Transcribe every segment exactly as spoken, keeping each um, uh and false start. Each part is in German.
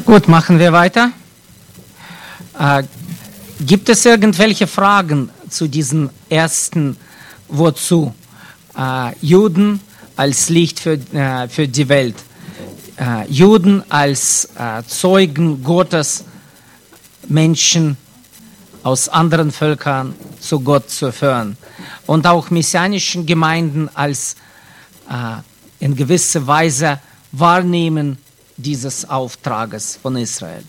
Gut, machen wir weiter. Äh, gibt es irgendwelche Fragen zu diesem ersten Wozu? Äh, Juden als Licht für, äh, für die Welt. Äh, Juden als äh, Zeugen Gottes, Menschen aus anderen Völkern zu Gott zu führen. Und auch messianischen Gemeinden als äh, in gewisser Weise Wahrnehmen dieses Auftrages von Israel.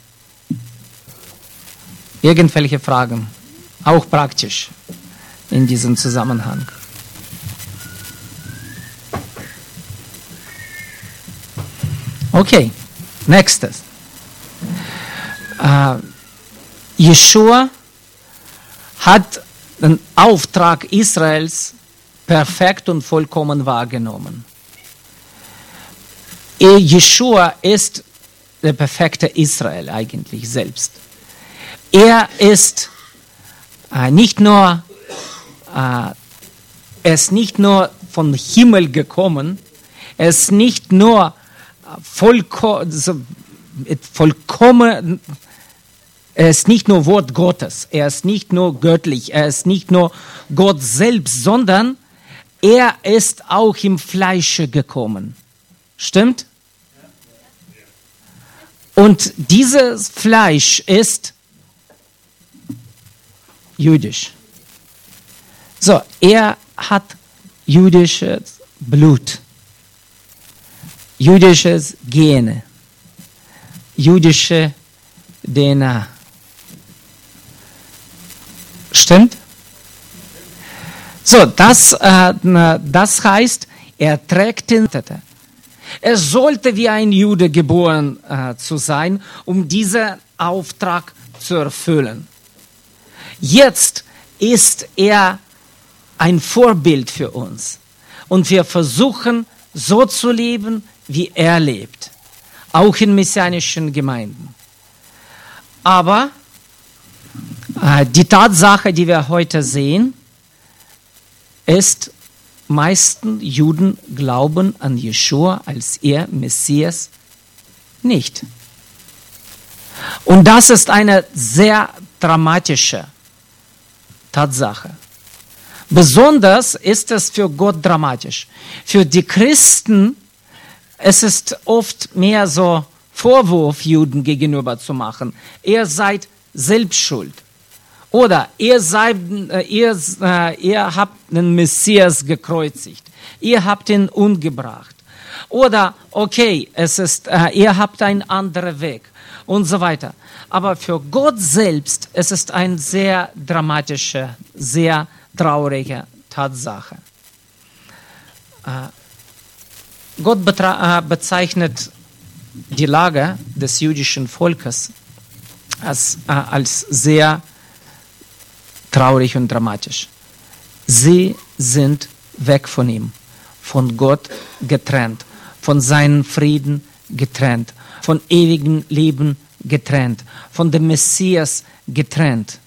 Irgendwelche Fragen, auch praktisch in diesem Zusammenhang. Okay, nächstes. Äh, Jeschua hat den Auftrag Israels perfekt und vollkommen wahrgenommen. Jeschua ist der perfekte Israel eigentlich selbst. Er ist äh, nicht nur, äh, er ist nicht nur vom Himmel gekommen, er ist nicht nur vollko- so, vollkommen, er ist nicht nur Wort Gottes, er ist nicht nur göttlich, er ist nicht nur Gott selbst, sondern er ist auch im Fleische gekommen. Stimmt? Und dieses Fleisch ist jüdisch. So, er hat jüdisches Blut, jüdisches Gene, jüdische D N A. Stimmt? So, das, äh, das heißt, er trägt den. Er sollte wie ein Jude geboren äh, zu sein, um diesen Auftrag zu erfüllen. Jetzt ist er ein Vorbild für uns. Und wir versuchen, so zu leben, wie er lebt. Auch in messianischen Gemeinden. Aber äh, die Tatsache, die wir heute sehen, ist, meisten Juden glauben an Jeschua als ihr Messias nicht. Und das ist eine sehr dramatische Tatsache. Besonders ist es für Gott dramatisch. Für die Christen es ist oft mehr so Vorwurf Juden gegenüber zu machen. Ihr seid selbst schuld. Oder ihr, seid, ihr, ihr habt den Messias gekreuzigt. Ihr habt ihn umgebracht. Oder, okay, es ist, ihr habt einen anderen Weg und so weiter. Aber für Gott selbst es ist eine sehr dramatische, sehr traurige Tatsache. Gott bezeichnet die Lage des jüdischen Volkes als, als sehr traurig und dramatisch. Sie sind weg von ihm, von Gott getrennt, von seinem Frieden getrennt, von ewigem Leben getrennt, von dem Messias getrennt.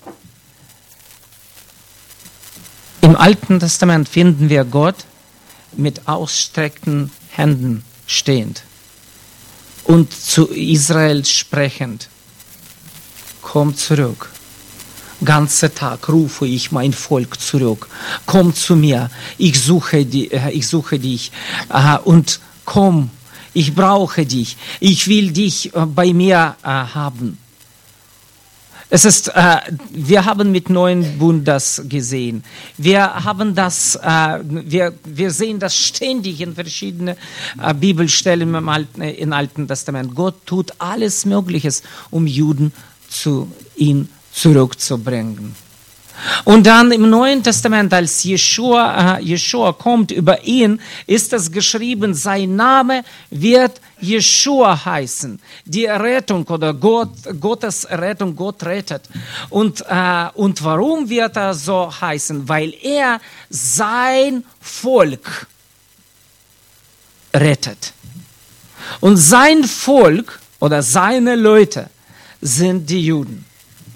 Im Alten Testament finden wir Gott mit ausgestreckten Händen stehend und zu Israel sprechend: Komm zurück. Ganzen Tag rufe ich mein Volk zurück. Komm zu mir, ich suche, die, ich suche dich äh, und komm, ich brauche dich. Ich will dich äh, bei mir äh, haben. Es ist, äh, wir haben mit Neuen Bund das gesehen. Wir haben das, äh, wir, wir sehen das ständig in verschiedenen äh, Bibelstellen im Alten, im Alten Testament. Gott tut alles Mögliche, um Juden zu ihm zurückzubringen. Und dann im Neuen Testament, als Jeschua, äh, Jeschua kommt, über ihn ist es geschrieben, sein Name wird Jeschua heißen. Die Rettung oder Gott, Gottes Rettung, Gott rettet. Und, äh, und warum wird er so heißen? Weil er sein Volk rettet. Und sein Volk oder seine Leute sind die Juden.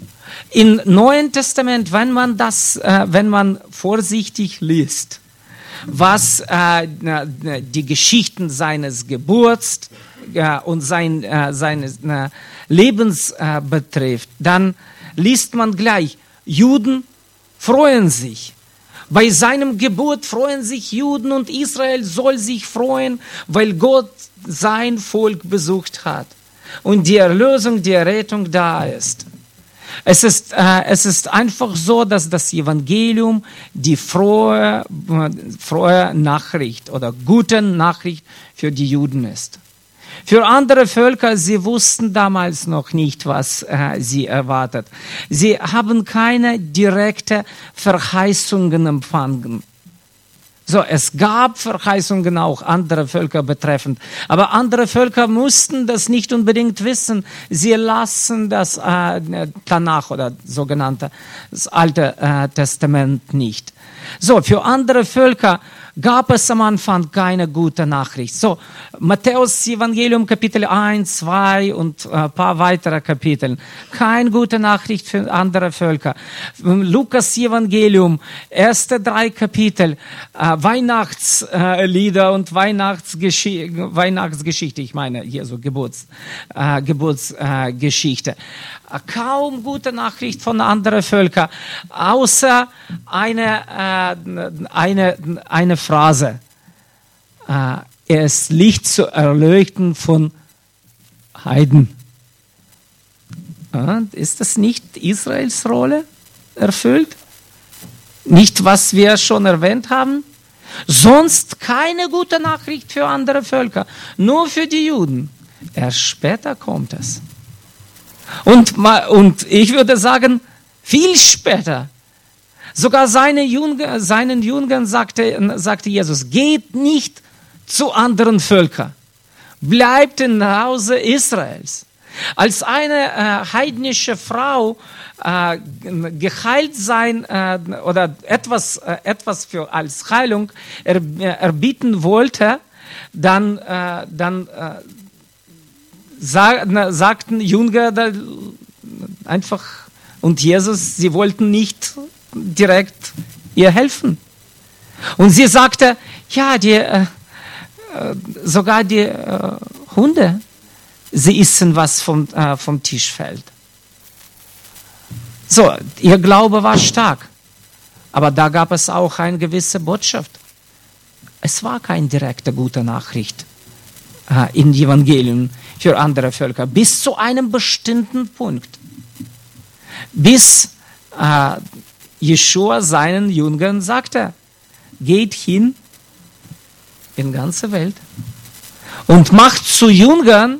Im Neuen Testament, wenn man das, äh, wenn man vorsichtig liest, was äh, die Geschichten seines Geburts äh, und sein, äh, seines äh, Lebens äh, betrifft, dann liest man gleich, Juden freuen sich. Bei seinem Geburt freuen sich Juden und Israel soll sich freuen, weil Gott sein Volk besucht hat und die Erlösung, die Errettung da ist. Es ist, äh, es ist einfach so, dass das Evangelium die frohe, frohe Nachricht oder gute Nachricht für die Juden ist. Für andere Völker, sie wussten damals noch nicht, was äh, sie erwartet. Sie haben keine direkte Verheißungen empfangen. So, es gab Verheißungen auch andere Völker betreffend, aber andere Völker mussten das nicht unbedingt wissen. Sie lassen das äh, Tanach oder sogenannte das Alte äh, Testament nicht. So, für andere Völker gab es am Anfang keine gute Nachricht. So, Matthäus Evangelium Kapitel eins, zwei und ein paar weitere Kapitel. Keine gute Nachricht für andere Völker. Lukas Evangelium, erste drei Kapitel, äh, Weihnachtslieder und Weihnachtsgesch Weihnachtsgeschichte, ich meine hier so Geburts, äh, Geburtsgeschichte. Äh, Kaum gute Nachricht von anderen Völkern, außer eine, äh, eine, eine Phrase. Äh, er ist Licht zu erleuchten von Heiden. Äh, ist das nicht Israels Rolle erfüllt? Nicht, was wir schon erwähnt haben? Sonst keine gute Nachricht für andere Völker, nur für die Juden. Erst später kommt es. Und, und ich würde sagen, viel später. Sogar seine Jünger, seinen Jüngern sagte, sagte Jesus, geht nicht zu anderen Völkern. Bleibt im Hause Israels. Als eine äh, heidnische Frau äh, geheilt sein äh, oder etwas, äh, etwas für, als Heilung er, äh, erbieten wollte, dann, äh, dann äh, sag, na, sagten Jünger da, einfach und Jesus, sie wollten nicht direkt ihr helfen. Und sie sagte, ja, die, äh, sogar die äh, Hunde, sie essen, was vom, äh, vom Tisch fällt. So, ihr Glaube war stark. Aber da gab es auch eine gewisse Botschaft. Es war keine direkte gute Nachricht äh, im Evangelium für andere Völker. Bis zu einem bestimmten Punkt. Bis äh, Jeschua seinen Jüngern sagte, geht hin in die ganze Welt und macht zu Jüngern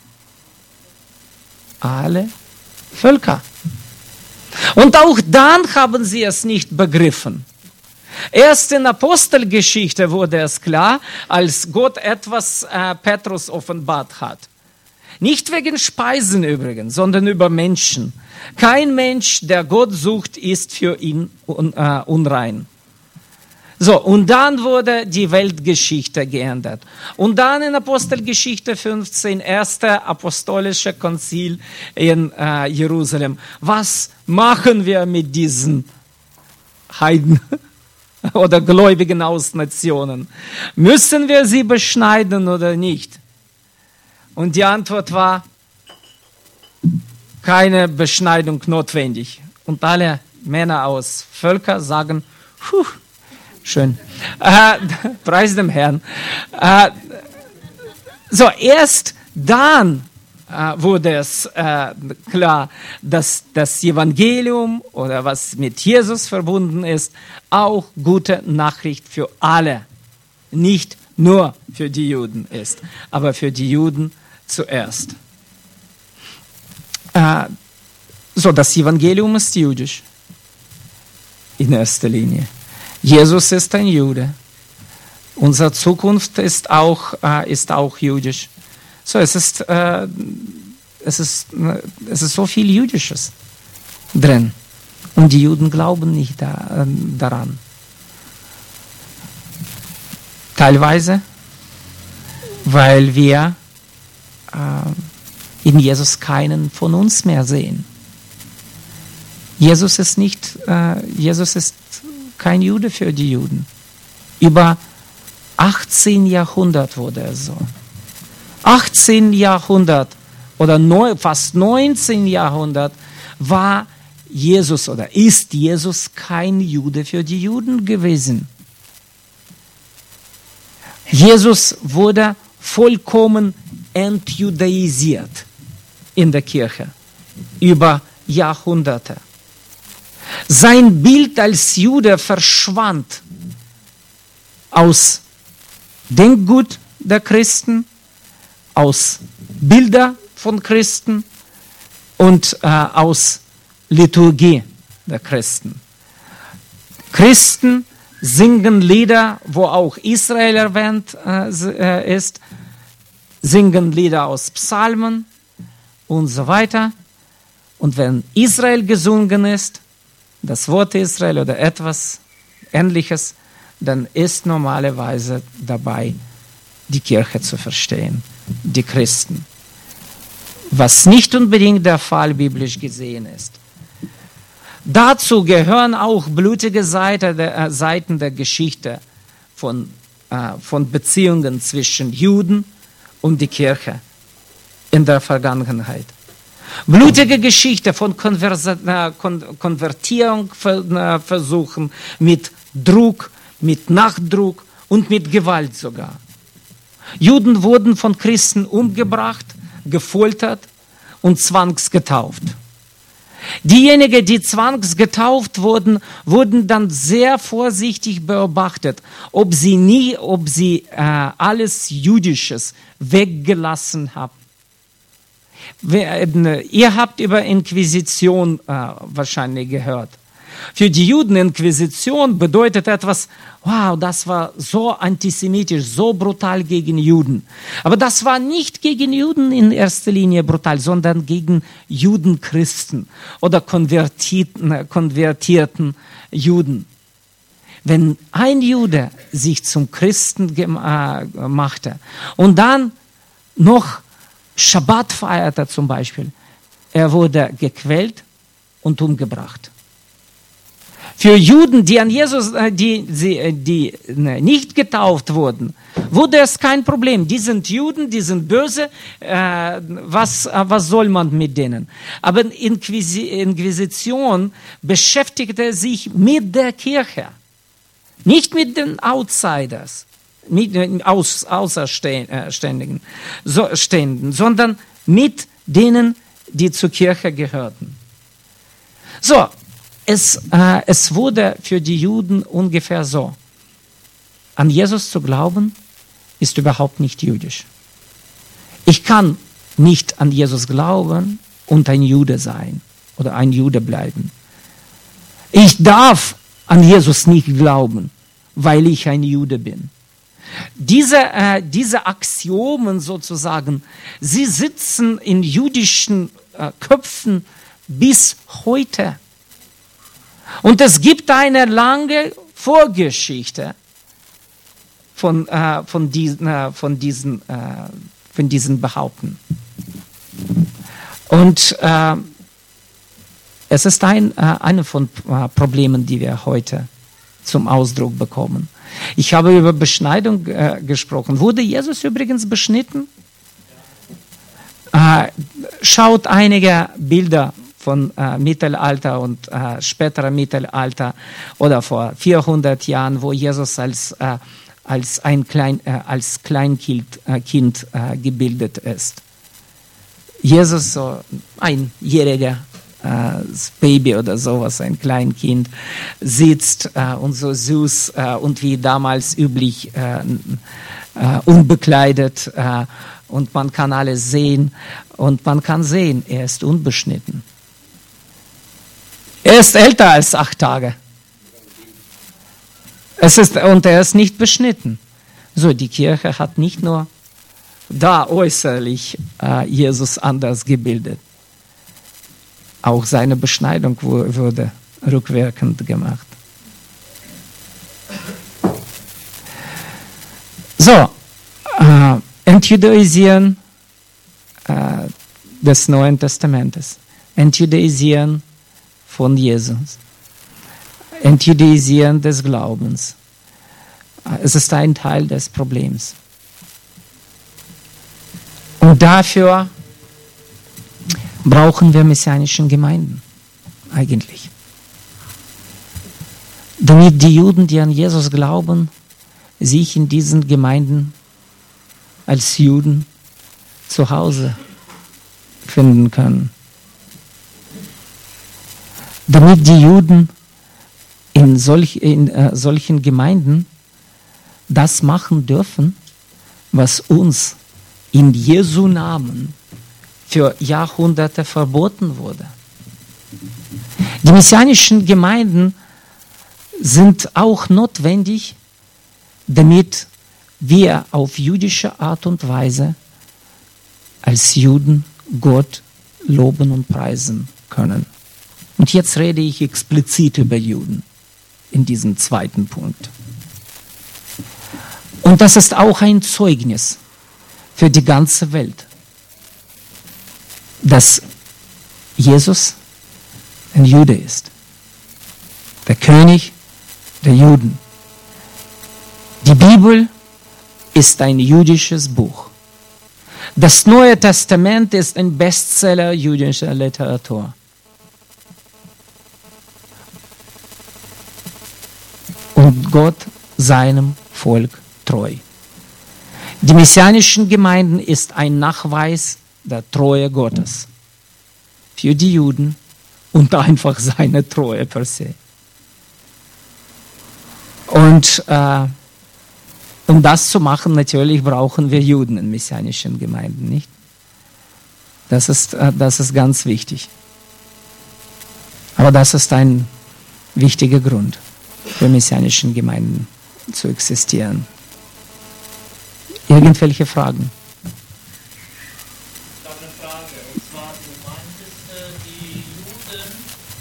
alle Völker. Und auch dann haben sie es nicht begriffen. Erst in Apostelgeschichte wurde es klar, als Gott etwas äh, Petrus offenbart hat. Nicht wegen Speisen übrigens, sondern über Menschen. Kein Mensch, der Gott sucht, ist für ihn un, äh, unrein. So, und dann wurde die Weltgeschichte geändert. Und dann in Apostelgeschichte fünfzehn, erste apostolische Konzil in äh, Jerusalem. Was machen wir mit diesen Heiden oder Gläubigen aus Nationen? Müssen wir sie beschneiden oder nicht? Und die Antwort war, keine Beschneidung notwendig. Und alle Männer aus Völkern sagen, puh, schön. Äh, preis dem Herrn. Äh, so, erst dann äh, wurde es äh, klar, dass das Evangelium oder was mit Jesus verbunden ist, auch gute Nachricht für alle. Nicht nur für die Juden ist, aber für die Juden zuerst. Äh, so, das Evangelium ist jüdisch. In erster Linie. Jesus ist ein Jude. Unsere Zukunft ist auch, äh, ist auch jüdisch. So, es ist, äh, es ist, äh, es ist so viel Jüdisches drin. Und die Juden glauben nicht da, äh, daran. Teilweise, weil wir äh, in Jesus keinen von uns mehr sehen. Jesus ist nicht, äh, Jesus ist kein Jude für die Juden. Über achtzehn Jahrhundert wurde er so. achtzehn Jahrhundert oder neun, fast neunzehn Jahrhundert war Jesus oder ist Jesus kein Jude für die Juden gewesen. Jesus wurde vollkommen entjudaisiert in der Kirche über Jahrhunderte. Sein Bild als Jude verschwand aus Denkgut der Christen, aus Bilder von Christen und äh, aus Liturgie der Christen. Christen singen Lieder, wo auch Israel erwähnt äh, ist, singen Lieder aus Psalmen und so weiter. Und wenn Israel gesungen ist, das Wort Israel oder etwas Ähnliches, dann ist normalerweise dabei, die Kirche zu verstehen, die Christen. Was nicht unbedingt der Fall biblisch gesehen ist. Dazu gehören auch blutige Seite der, äh, Seiten der Geschichte von, äh, von Beziehungen zwischen Juden und die Kirche in der Vergangenheit. Blutige Geschichte von Konversa äh, Kon Konvertierungsversuchen mit Druck, mit Nachdruck und mit Gewalt sogar. Juden wurden von Christen umgebracht, gefoltert und zwangsgetauft. Diejenigen, die zwangsgetauft wurden, wurden dann sehr vorsichtig beobachtet, ob sie nie, ob sie äh, alles Jüdisches weggelassen haben. Ihr habt über Inquisition äh, wahrscheinlich gehört. Für die Juden Inquisition bedeutet etwas, wow, das war so antisemitisch, so brutal gegen Juden. Aber das war nicht gegen Juden in erster Linie brutal, sondern gegen Judenchristen oder konvertierten, konvertierten Juden. Wenn ein Jude sich zum Christen äh, machte und dann noch Schabbat feierte zum Beispiel, er wurde gequält und umgebracht. Für Juden, die an Jesus, die, die, die nicht getauft wurden, wurde es kein Problem. Die sind Juden, die sind böse. Äh, was, was soll man mit denen? Aber Inquisi Inquisition beschäftigte sich mit der Kirche, nicht mit den Outsiders, mit den Aus, Außerständigen, so, Ständen, sondern mit denen, die zur Kirche gehörten. So. Es, äh, es wurde für die Juden ungefähr so. An Jesus zu glauben, ist überhaupt nicht jüdisch. Ich kann nicht an Jesus glauben und ein Jude sein oder ein Jude bleiben. Ich darf an Jesus nicht glauben, weil ich ein Jude bin. Diese, äh, diese Axiomen sozusagen, sie sitzen in jüdischen äh, Köpfen bis heute. Und es gibt eine lange Vorgeschichte von, äh, von, diesen, äh, von, diesen, äh, von diesen Behaupten. Und äh, es ist ein, äh, eine von äh, Problemen, die wir heute zum Ausdruck bekommen. Ich habe über Beschneidung äh, gesprochen. Wurde Jesus übrigens beschnitten? Äh, schaut einige Bilder von äh, Mittelalter und äh, späterer Mittelalter oder vor vierhundert Jahren, wo Jesus als, äh, als ein Klein, äh, als Kleinkind äh, kind, äh, gebildet ist. Jesus, so einjähriger äh, Baby oder sowas, ein Kleinkind, sitzt äh, und so süß äh, und wie damals üblich äh, äh, unbekleidet äh, und man kann alles sehen und man kann sehen, er ist unbeschnitten. Er ist älter als acht Tage. Es ist, und er ist nicht beschnitten. So, die Kirche hat nicht nur da äußerlich äh, Jesus anders gebildet. Auch seine Beschneidung wurde rückwirkend gemacht. So, äh, Entjudaisieren äh, des Neuen Testamentes. Entjudaisieren von Jesus. Entjudaisieren des Glaubens. Es ist ein Teil des Problems. Und dafür brauchen wir messianischen Gemeinden, eigentlich. Damit die Juden, die an Jesus glauben, sich in diesen Gemeinden als Juden zu Hause finden können. Damit die Juden in, solch, in äh, solchen Gemeinden das machen dürfen, was uns in Jesu Namen für Jahrhunderte verboten wurde. Die messianischen Gemeinden sind auch notwendig, damit wir auf jüdische Art und Weise als Juden Gott loben und preisen können. Und jetzt rede ich explizit über Juden in diesem zweiten Punkt. Und das ist auch ein Zeugnis für die ganze Welt, dass Jesus ein Jude ist, der König der Juden. Die Bibel ist ein jüdisches Buch. Das Neue Testament ist ein Bestseller jüdischer Literatur. Und Gott seinem Volk treu. Die messianischen Gemeinden ist ein Nachweis der Treue Gottes für die Juden und einfach seine Treue per se. Und äh, um das zu machen, natürlich brauchen wir Juden in messianischen Gemeinden, nicht? Das ist, äh, das ist ganz wichtig. Aber das ist ein wichtiger Grund für messianischen Gemeinden zu existieren. Irgendwelche Fragen? Ich habe eine Frage. Und zwar, du meintest, die Juden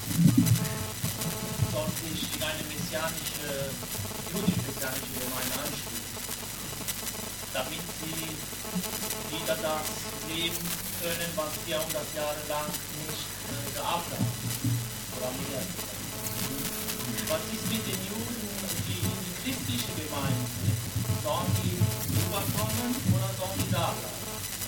sollten sich in eine messianische, jüdisch-messianische Gemeinde anschließen, damit sie wieder das leben können, was vierhundert Jahre lang nicht äh, gehabt haben. Oder mehr. Was ist mit den Juden, die in die christliche Gemeinde sind? Sollen die rüberkommen oder sollen die da bleiben?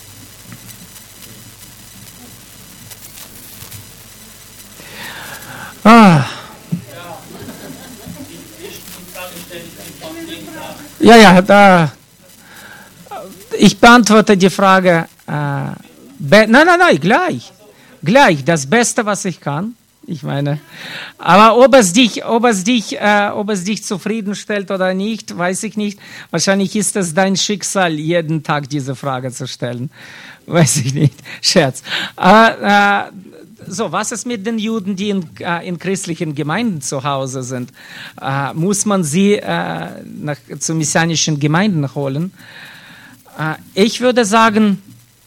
Ah. Ja, die, die Frage stelle ich einfach jeden Tag. Ja, ja, da. Ich beantworte die Frage. Äh, be- nein, nein, nein, gleich. Gleich, das Beste, was ich kann. Ich meine, aber ob es dich, ob es dich, äh, ob es dich zufriedenstellt oder nicht, weiß ich nicht. Wahrscheinlich ist es dein Schicksal, jeden Tag diese Frage zu stellen. Weiß ich nicht. Scherz. Aber, äh, so, was ist mit den Juden, die in, äh, in christlichen Gemeinden zu Hause sind? Äh, muss man sie äh, nach, zu messianischen Gemeinden holen? Äh, ich würde sagen,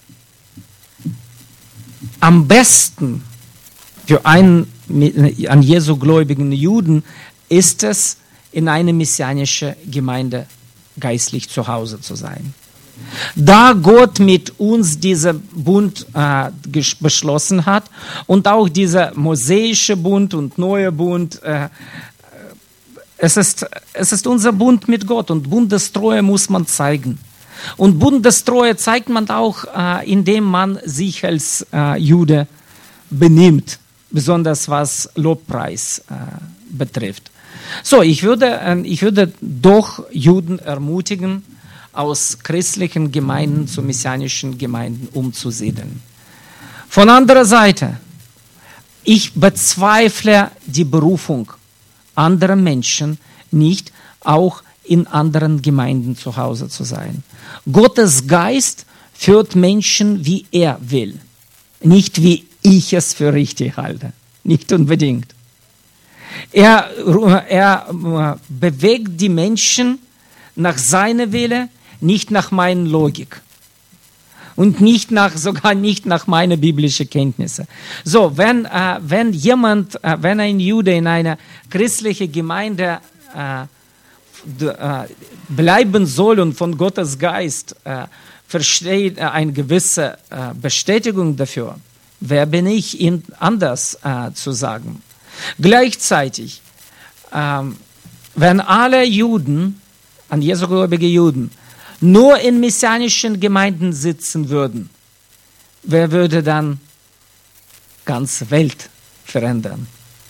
am besten für einen an Jesu gläubigen Juden ist es, in eine messianische Gemeinde geistlich zu Hause zu sein. Da Gott mit uns diesen Bund äh, beschlossen hat und auch dieser mosaische Bund und neue Bund, äh, es ist, es ist unser Bund mit Gott und Bundestreue muss man zeigen. Und Bundestreue zeigt man auch, äh, indem man sich als äh, Jude benimmt. Besonders was Lobpreis äh, betrifft. So, ich würde, äh, ich würde doch Juden ermutigen, aus christlichen Gemeinden zu messianischen Gemeinden umzusiedeln. Von anderer Seite, ich bezweifle die Berufung anderer Menschen nicht, auch in anderen Gemeinden zu Hause zu sein. Gottes Geist führt Menschen, wie er will, nicht wie ich es für richtig halte. Nicht unbedingt. Er, er bewegt die Menschen nach seiner Wille, nicht nach meiner Logik. Und nicht nach, sogar nicht nach meinen biblischen Kenntnissen. So, wenn, äh, wenn jemand, äh, wenn ein Jude in einer christlichen Gemeinde äh, d, äh, bleiben soll und von Gottes Geist äh, versteht äh, eine gewisse äh, Bestätigung dafür, wer bin ich, ihn anders äh, zu sagen? Gleichzeitig, ähm, wenn alle Juden an Jesu gläubige Juden, nur in messianischen Gemeinden sitzen würden, wer würde dann ganze Welt verändern?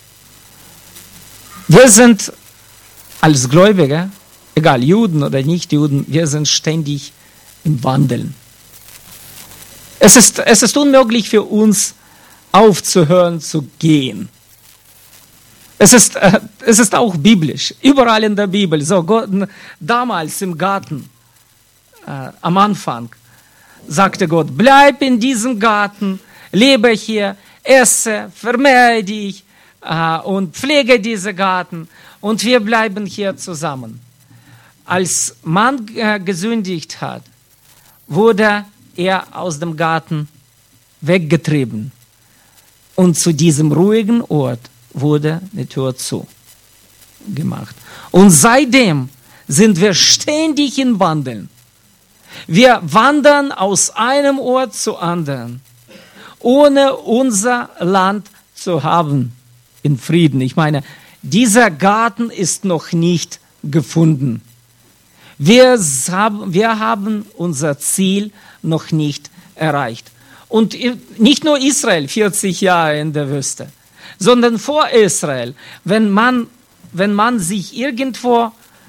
Wir sind als Gläubige, egal Juden oder Nicht-Juden, wir sind ständig im Wandeln. Es ist, es ist unmöglich für uns aufzuhören zu gehen. Es ist, äh, es ist auch biblisch, überall in der Bibel. So, Gott, damals im Garten, äh, am Anfang, sagte Gott, bleib in diesem Garten, lebe hier, esse, vermehre dich äh, und pflege diesen Garten und wir bleiben hier zusammen. Als man äh, gesündigt hat, wurde er aus dem Garten weggetrieben und zu diesem ruhigen Ort wurde die Tür zu gemacht. Und seitdem sind wir ständig im Wandeln. Wir wandern aus einem Ort zu anderen, ohne unser Land zu haben in Frieden. Ich meine, dieser Garten ist noch nicht gefunden. Wir haben, wir haben unser Ziel noch nicht erreicht. Und nicht nur Israel, vierzig Jahre in der Wüste, sondern vor Israel, wenn man, wenn man sich irgendwo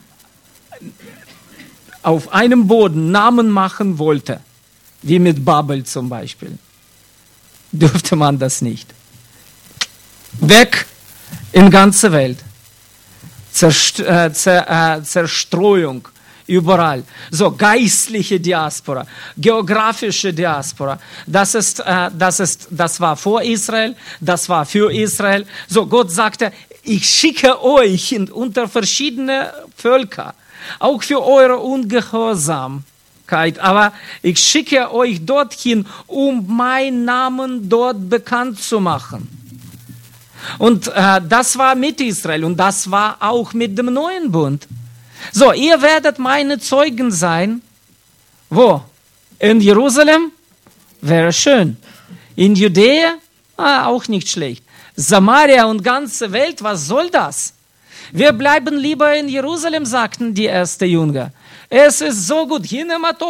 auf einem Boden Namen machen wollte, wie mit Babel zum Beispiel, dürfte man das nicht. Weg in ganze Welt. Zerst äh, Zer äh, Zerstreuung überall. So, geistliche Diaspora, geografische Diaspora. Das ist, äh, das ist, das war vor Israel, das war für Israel. So, Gott sagte, ich schicke euch in, unter verschiedene Völker, auch für eure Ungehorsamkeit. Aber ich schicke euch dorthin, um meinen Namen dort bekannt zu machen. Und äh, das war mit Israel und das war auch mit dem neuen Bund. So, ihr werdet meine Zeugen sein. Wo? In Jerusalem? Wäre schön. In Judäa? Ah, auch nicht schlecht. Samaria und ganze Welt, was soll das? Wir bleiben lieber in Jerusalem, sagten die ersten Jünger. Es ist so gut. Wie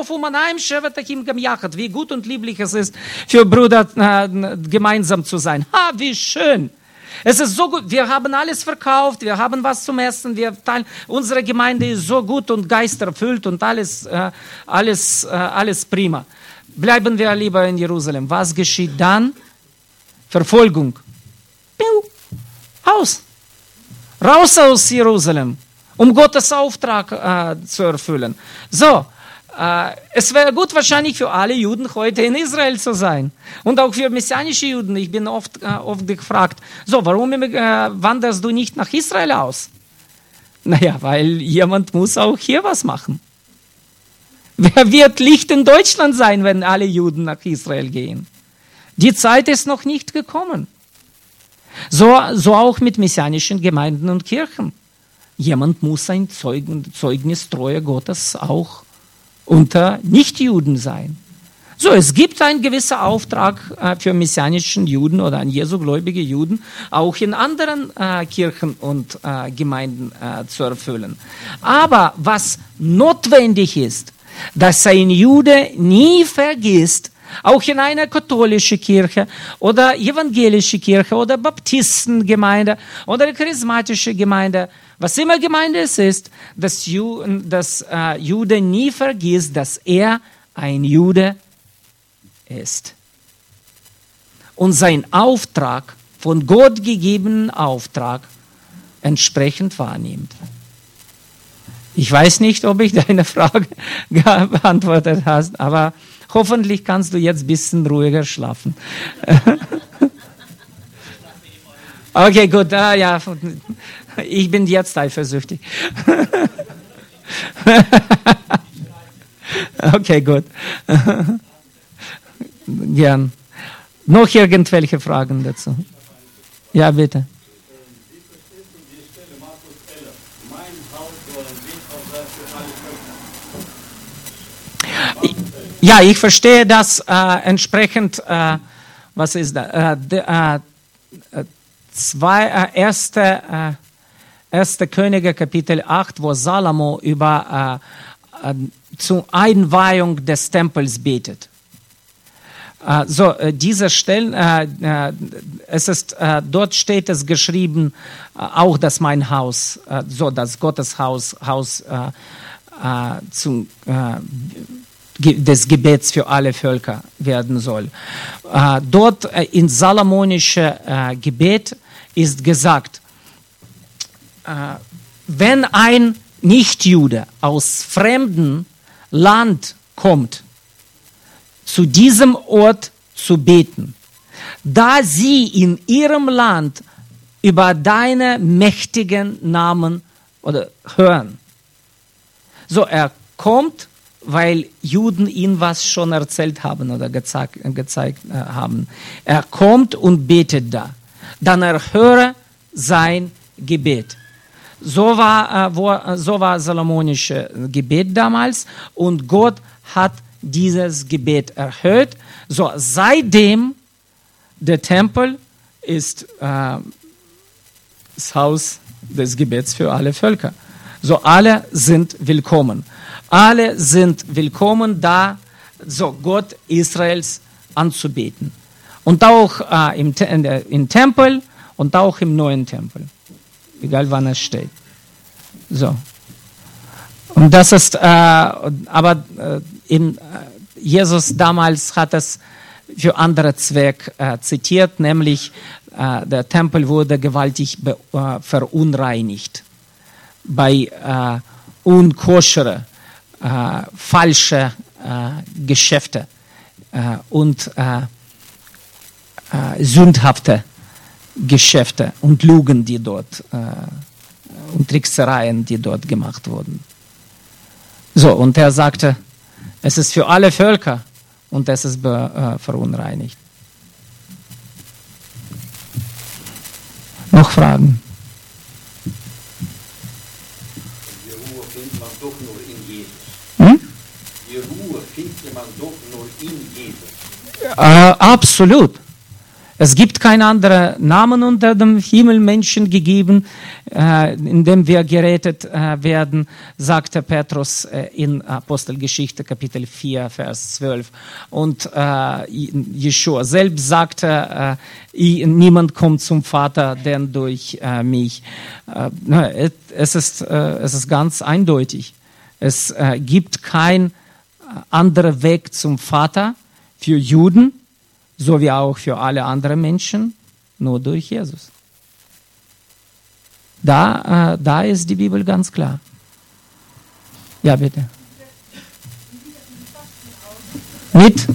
gut und lieblich es ist, für Brüder äh, gemeinsam zu sein. Ha, wie schön. Es ist so gut, wir haben alles verkauft, wir haben was zum Essen, wir teilen, unsere Gemeinde ist so gut und geisterfüllt und alles, äh, alles, äh, alles prima. Bleiben wir lieber in Jerusalem. Was geschieht dann? Verfolgung. Piu. Aus. Raus aus Jerusalem, um Gottes Auftrag äh, zu erfüllen. So. Es wäre gut wahrscheinlich für alle Juden heute in Israel zu sein. Und auch für messianische Juden. Ich bin oft, äh, oft gefragt, so, warum äh, wanderst du nicht nach Israel aus? Naja, weil jemand muss auch hier was machen. Wer wird Licht in Deutschland sein, wenn alle Juden nach Israel gehen? Die Zeit ist noch nicht gekommen. So, so auch mit messianischen Gemeinden und Kirchen. Jemand muss ein Zeugen, Zeugnis Treue Gottes auch unter Nichtjuden sein. So, es gibt einen gewissen Auftrag äh, für messianischen Juden oder an Jesu gläubige Juden, auch in anderen äh, Kirchen und äh, Gemeinden äh, zu erfüllen. Aber was notwendig ist, dass ein Jude nie vergisst, auch in einer katholischen Kirche oder evangelische Kirche oder Baptistengemeinde oder charismatische Gemeinde, was immer Gemeinde es ist, dass, Ju, dass äh, Jude nie vergisst, dass er ein Jude ist. Und sein Auftrag, von Gott gegebenen Auftrag, entsprechend wahrnimmt. Ich weiß nicht, ob ich deine Frage beantwortet hast, aber hoffentlich kannst du jetzt ein bisschen ruhiger schlafen. Okay, gut, ah, ja, ich bin jetzt eifersüchtig. Okay, gut. Gern. Noch irgendwelche Fragen dazu? Ja, bitte. Ja, ich verstehe das äh, entsprechend, äh, was ist da, äh, de, äh, zwei, äh, erste, äh, erster Könige Kapitel acht, wo Salomo über äh, äh, zur Einweihung des Tempels betet. Äh, so, äh, diese Stellen, äh, äh, es ist, äh, dort steht es geschrieben, äh, auch, dass mein Haus, äh, so, dass Gottes Haus, Haus äh, äh, zum, äh, des Gebets für alle Völker werden soll. Äh, dort äh, in salomonische äh, Gebet ist gesagt, äh, wenn ein Nichtjude aus fremdem Land kommt, zu diesem Ort zu beten, da sie in ihrem Land über deine mächtigen Namen oder hören. So, er kommt, weil Juden ihm was schon erzählt haben oder gezeigt, gezeigt äh, haben. Er kommt und betet da. Dann erhöre sein Gebet. So war, äh, wo, so war salomonische Gebet damals und Gott hat dieses Gebet erhöht. So, seitdem der Tempel ist äh, das Haus des Gebets für alle Völker. So, alle sind willkommen. Alle sind willkommen, da so Gott Israels anzubeten. Und auch äh, im, äh, im Tempel und auch im neuen Tempel. Egal wann es steht. So. Und das ist, äh, aber äh, in, äh, Jesus damals hat es für andere Zwecke äh, zitiert, nämlich äh, der Tempel wurde gewaltig be, äh, verunreinigt. Bei äh, unkoschere, äh, falsche äh, Geschäfte äh, und äh, äh, sündhafte Geschäfte und Lügen, die dort äh, und Tricksereien, die dort gemacht wurden. So, und er sagte, es ist für alle Völker und es ist be, äh, verunreinigt. Noch Fragen? Die Ruhe findet man doch nur in Jesus. Hm? Die Ruhe findet man doch nur in Jesus. Äh, absolut. Es gibt keinen anderen Namen unter dem Himmel Menschen gegeben, äh, in dem wir gerettet äh, werden, sagte Petrus äh, in Apostelgeschichte Kapitel vier, Vers zwölf. Und äh, Jeschua selbst sagte, äh, niemand kommt zum Vater, denn durch äh, mich. Äh, es, ist, äh, es ist ganz eindeutig. Es äh, gibt keinen anderen Weg zum Vater für Juden, so wie auch für alle anderen Menschen, nur durch Jesus. Da, äh, da ist die Bibel ganz klar. Ja, bitte. Mit?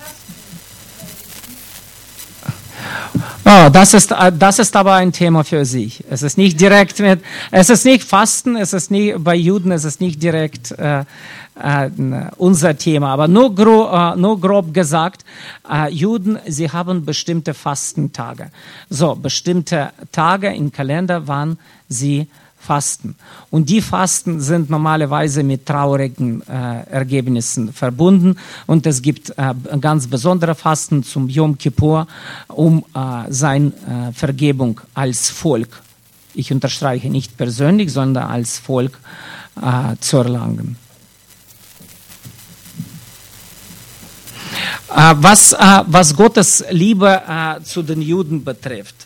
Oh, das ist, das ist aber ein Thema für sich. Es ist nicht direkt mit, es ist nicht Fasten, es ist nicht, bei Juden es ist nicht direkt äh, äh, unser Thema, aber nur, gro, äh, nur grob gesagt, äh, Juden, sie haben bestimmte Fastentage. So, bestimmte Tage im Kalender, wann sie fasten. Und die Fasten sind normalerweise mit traurigen äh, Ergebnissen verbunden. Und es gibt äh, ganz besondere Fasten zum Yom Kippur, um äh, seine äh, Vergebung als Volk, ich unterstreiche nicht persönlich, sondern als Volk äh, zu erlangen. Äh, was, äh, was Gottes Liebe äh, zu den Juden betrifft.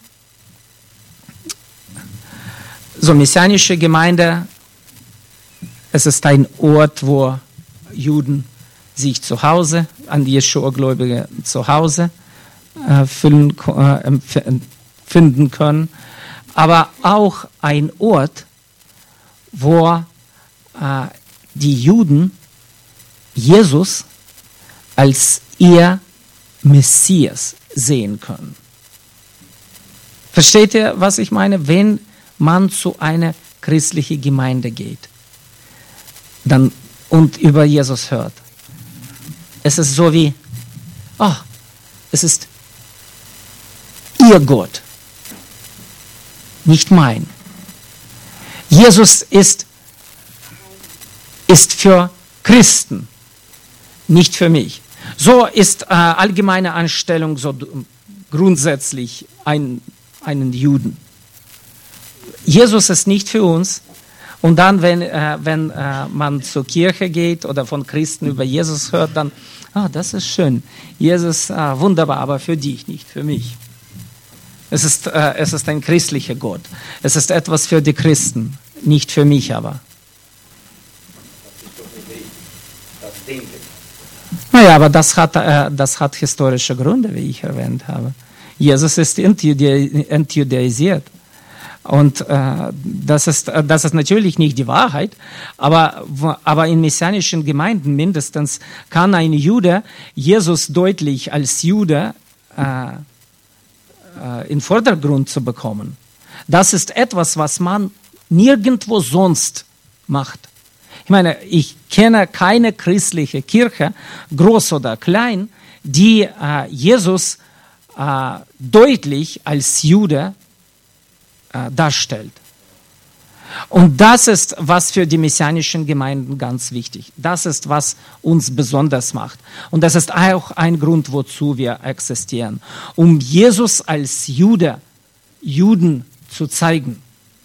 So, messianische Gemeinde, es ist ein Ort, wo Juden sich zu Hause, an die Jeschua-Gläubige zu Hause äh, finden, äh, finden können, aber auch ein Ort, wo äh, die Juden Jesus als ihr Messias sehen können. Versteht ihr, was ich meine? Wenn man zu einer christlichen Gemeinde geht dann, und über Jesus hört. Es ist so wie, oh, es ist ihr Gott, nicht mein. Jesus ist, ist für Christen, nicht für mich. So ist äh, allgemeine Einstellung so grundsätzlich ein, einen Juden. Jesus ist nicht für uns. Und dann, wenn, äh, wenn äh, man zur Kirche geht oder von Christen über Jesus hört, dann, ah, das ist schön. Jesus, ah, wunderbar, aber für dich, nicht für mich. Es ist, äh, es ist ein christlicher Gott. Es ist etwas für die Christen, nicht für mich aber. Das ist doch nicht richtig. Das Denken. Naja, aber das hat, äh, das hat historische Gründe, wie ich erwähnt habe. Jesus ist entjudä- entjudaisiert. Und äh, das, ist, das ist natürlich nicht die Wahrheit, aber, aber in messianischen Gemeinden mindestens kann ein Jude Jesus deutlich als Jude äh, äh, in Vordergrund zu bekommen. Das ist etwas, was man nirgendwo sonst macht. Ich meine, ich kenne keine christliche Kirche, groß oder klein, die äh, Jesus äh, deutlich als Jude darstellt. Und das ist, was für die messianischen Gemeinden ganz wichtig. Das ist, was uns besonders macht. Und das ist auch ein Grund, wozu wir existieren. Um Jesus als Jude, Juden zu zeigen.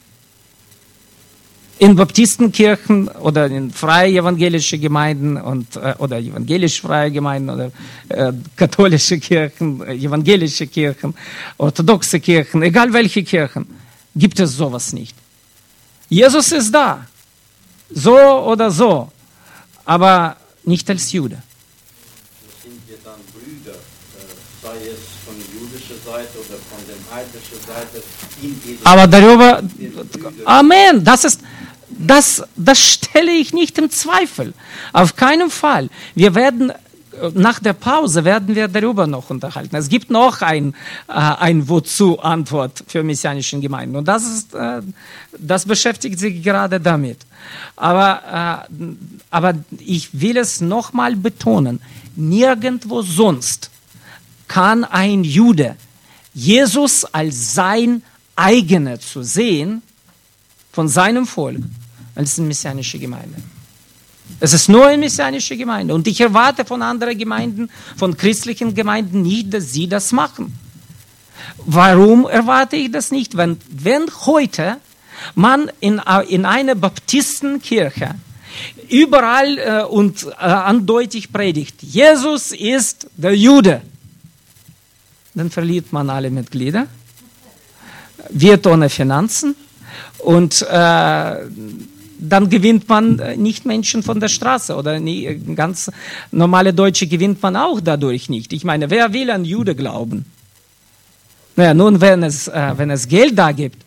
In Baptistenkirchen oder in freie evangelische Gemeinden und, äh, oder evangelisch-freie Gemeinden oder äh, katholische Kirchen, evangelische Kirchen, orthodoxe Kirchen, egal welche Kirchen, gibt es sowas nicht. Jesus ist da, so oder so, aber nicht als Jude. Sind wir dann Brüder, äh, sei es von jüdischer Seite oder von der heidnischen Seite, in Jesus? Aber darüber, Amen, das ist, das, das stelle ich nicht im Zweifel. Auf keinen Fall. Wir werden nach der Pause werden wir darüber noch unterhalten. Es gibt noch ein, äh, ein Wozu-Antwort für messianische Gemeinden. Und das, ist, äh, das beschäftigt sich gerade damit. Aber, äh, aber ich will es nochmal betonen. Nirgendwo sonst kann ein Jude Jesus als sein eigener zu sehen von seinem Volk als eine messianische Gemeinde. Es ist nur eine messianische Gemeinde. Und ich erwarte von anderen Gemeinden, von christlichen Gemeinden nicht, dass sie das machen. Warum erwarte ich das nicht? Wenn, wenn heute man in, in einer Baptistenkirche überall äh, und äh, andeutig predigt, Jesus ist der Jude, dann verliert man alle Mitglieder, wird ohne Finanzen und äh, dann gewinnt man nicht Menschen von der Straße oder nie, ganz normale Deutsche gewinnt man auch dadurch nicht. Ich meine, wer will an Jude glauben? Naja, nun, wenn es, äh, wenn es Geld da gibt.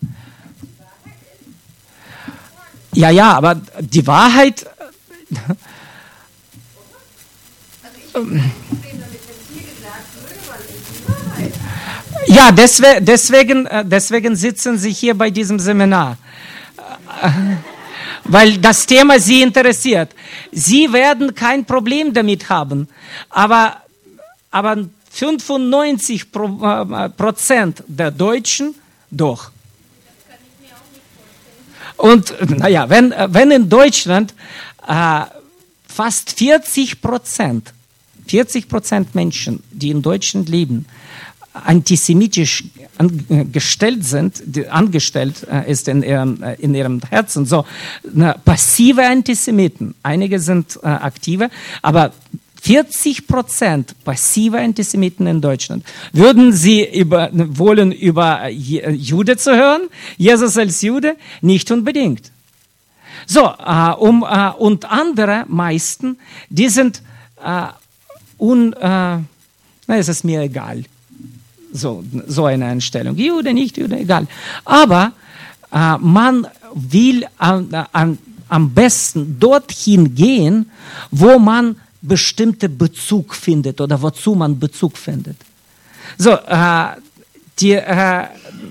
Ja, ja, aber die Wahrheit... Ja, deswegen, deswegen, deswegen sitzen Sie hier bei diesem Seminar. Weil das Thema Sie interessiert. Sie werden kein Problem damit haben, aber, aber fünfundneunzig Prozent der Deutschen doch. Und naja, wenn, wenn in Deutschland äh, fast vierzig Prozent, vierzig Prozent Menschen, die in Deutschland leben, antisemitisch angestellt sind, angestellt äh, ist in ihrem, äh, in ihrem Herzen, so na, passive Antisemiten, einige sind äh, aktive, aber vierzig Prozent passive Antisemiten in Deutschland. Würden Sie über, wollen, über Jude zu hören? Jesus als Jude? Nicht unbedingt. So, äh, um, äh, und andere meisten, die sind äh, un, äh, na, es ist mir egal. So, so eine Einstellung. Jude, nicht Jude, egal. Aber äh, man will an, an, am besten dorthin gehen, wo man bestimmte Bezug findet oder wozu man Bezug findet. So, äh, die äh,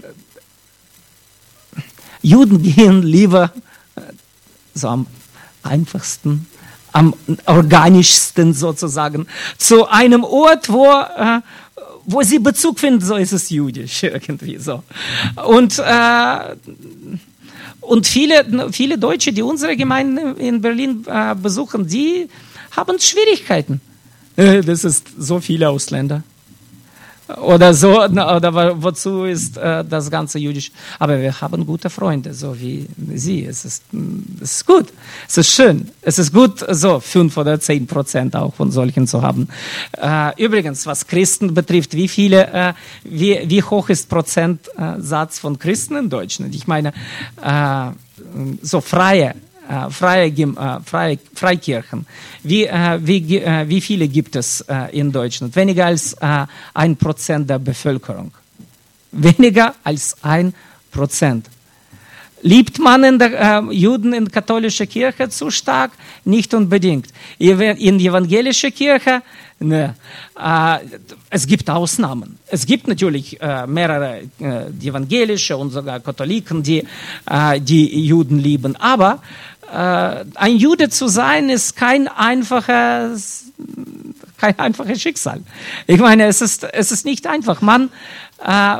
Juden gehen lieber äh, so am einfachsten, am organischsten sozusagen zu einem Ort, wo äh, wo sie Bezug finden, so ist es jüdisch irgendwie so. Und äh, und viele viele Deutsche, die unsere Gemeinden in Berlin äh, besuchen, die haben Schwierigkeiten. Äh, das ist so viele Ausländer. oder so, oder wo- wozu ist äh, das ganze jüdisch? Aber wir haben gute Freunde, so wie Sie. Es ist, es ist gut, es ist schön, es ist gut, so fünf oder zehn Prozent auch von solchen zu haben. Äh, übrigens, was Christen betrifft, wie viele, äh, wie, wie hoch ist Prozentsatz von Christen in Deutschland? Ich meine, äh, so freie Äh, freie, Gim- äh, freie Freikirchen. Wie, äh, wie, gi- äh, wie viele gibt es äh, in Deutschland? Weniger als äh, ein Prozent der Bevölkerung. Weniger als ein Prozent. Liebt man in der, äh, Juden in der katholischen Kirche zu stark? Nicht unbedingt. In die evangelische Kirche? Ne. Äh, es gibt Ausnahmen. Es gibt natürlich äh, mehrere äh, die evangelische und sogar Katholiken, die äh, die Juden lieben. Aber äh, ein Jude zu sein, ist kein einfaches, kein einfaches Schicksal. Ich meine, es ist, es ist nicht einfach. Man, äh,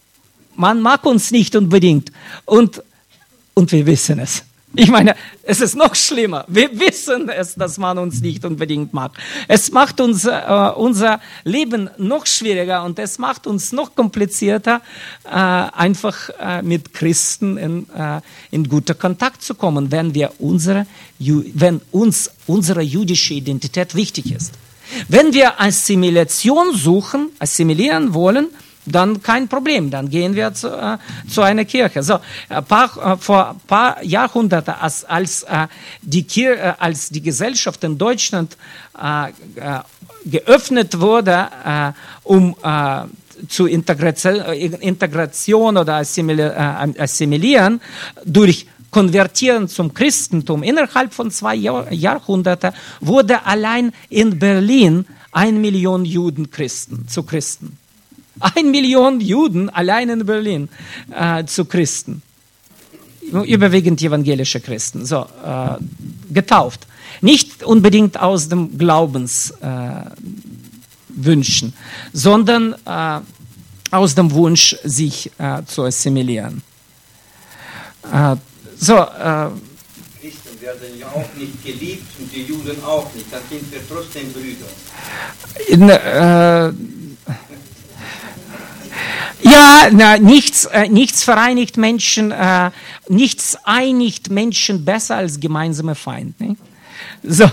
man mag uns nicht unbedingt. Und Und wir wissen es. Ich meine, es ist noch schlimmer. Wir wissen es, dass man uns nicht unbedingt mag. Es macht uns, äh, unser Leben noch schwieriger und es macht uns noch komplizierter, äh, einfach äh, mit Christen in, äh, in guter Kontakt zu kommen, wenn, wir unsere, wenn uns unsere jüdische Identität wichtig ist. Wenn wir Assimilation suchen, assimilieren wollen, dann kein Problem, dann gehen wir zu, äh, zu einer Kirche. So, ein paar, äh, vor ein paar Jahrhunderten, als, als, äh, die Kir äh, als die Gesellschaft in Deutschland äh, äh, geöffnet wurde, äh, um äh, zu Integration, äh, Integration oder assimili äh, assimilieren, durch Konvertieren zum Christentum innerhalb von zwei Jahr Jahrhunderten wurde allein in Berlin eine Million Juden Christen, zu Christen. Ein Million Juden allein in Berlin äh, zu Christen. Überwiegend evangelische Christen, so, äh, getauft. Nicht unbedingt aus dem Glaubenswünschen, äh, sondern äh, aus dem Wunsch, sich äh, zu assimilieren. Äh, so, äh, Christen werden ja auch nicht geliebt und die Juden auch nicht, dann sind wir trotzdem Brüder. in, äh, Ja, na, nichts, äh, nichts vereinigt Menschen, äh, nichts einigt Menschen besser als gemeinsame Feind. Ne? So.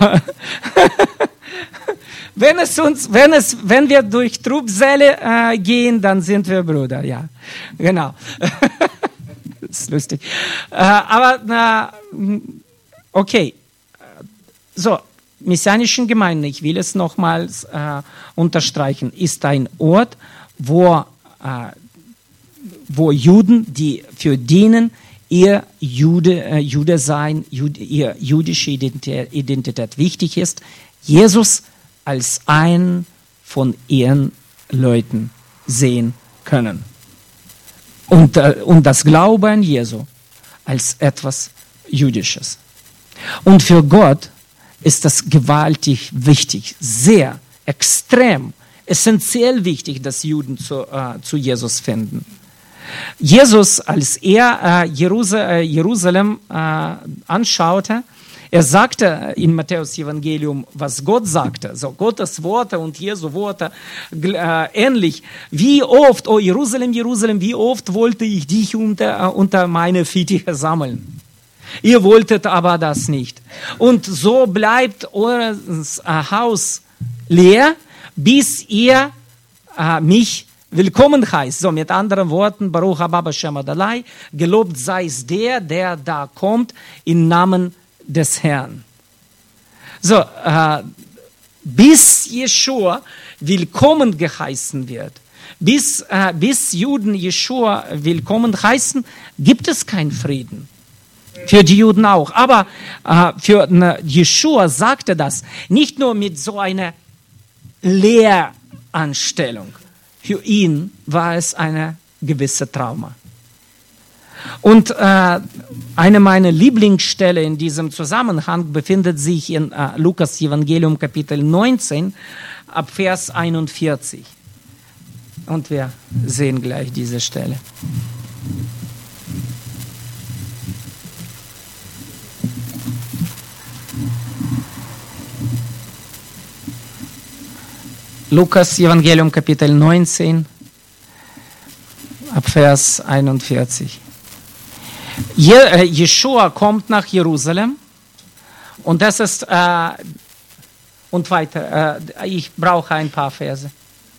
wenn es uns, wenn es, wenn wir durch Trubsäle äh, gehen, dann sind wir Brüder. Ja, genau. Das ist lustig. Äh, aber na, okay. So, messianischen Gemeinden, ich will es nochmals äh, unterstreichen, ist ein Ort, wo Äh, wo Juden, die für denen ihr Jude, äh, Jude sein, Jude, ihr jüdische Identität, Identität wichtig ist, Jesus als einen von ihren Leuten sehen können. Und, äh, und das Glauben an Jesu als etwas Jüdisches. Und für Gott ist das gewaltig wichtig, sehr, extrem essentiell wichtig, dass Juden zu, äh, zu Jesus finden. Jesus, als er äh, Jerusal äh, Jerusalem äh, anschaute, er sagte in Matthäus Evangelium, was Gott sagte, so Gottes Worte und Jesu Worte äh, ähnlich. Wie oft, oh Jerusalem, Jerusalem, wie oft wollte ich dich unter, äh, unter meine Fittiche sammeln? Ihr wolltet aber das nicht. Und so bleibt euer äh, Haus leer, bis ihr äh, mich willkommen heißt. So, mit anderen Worten, Baruch haba Hashem Adonai, gelobt sei es der, der da kommt, im Namen des Herrn. So, äh, bis Jeschua willkommen geheißen wird, bis, äh, bis Juden Jeschua willkommen heißen, gibt es keinen Frieden. Für die Juden auch. Aber äh, für äh, Jeschua sagte das nicht nur mit so einer Lehranstellung. Für ihn war es eine gewisse Trauma. Und äh, eine meiner Lieblingsstellen in diesem Zusammenhang befindet sich in äh, Lukas Evangelium Kapitel neunzehn ab Vers einundvierzig. Und wir sehen gleich diese Stelle. Lukas Evangelium Kapitel neunzehn, ab Vers einundvierzig. Je, äh, Jeschua kommt nach Jerusalem und das ist, äh, und weiter, äh, ich brauche ein paar Verse.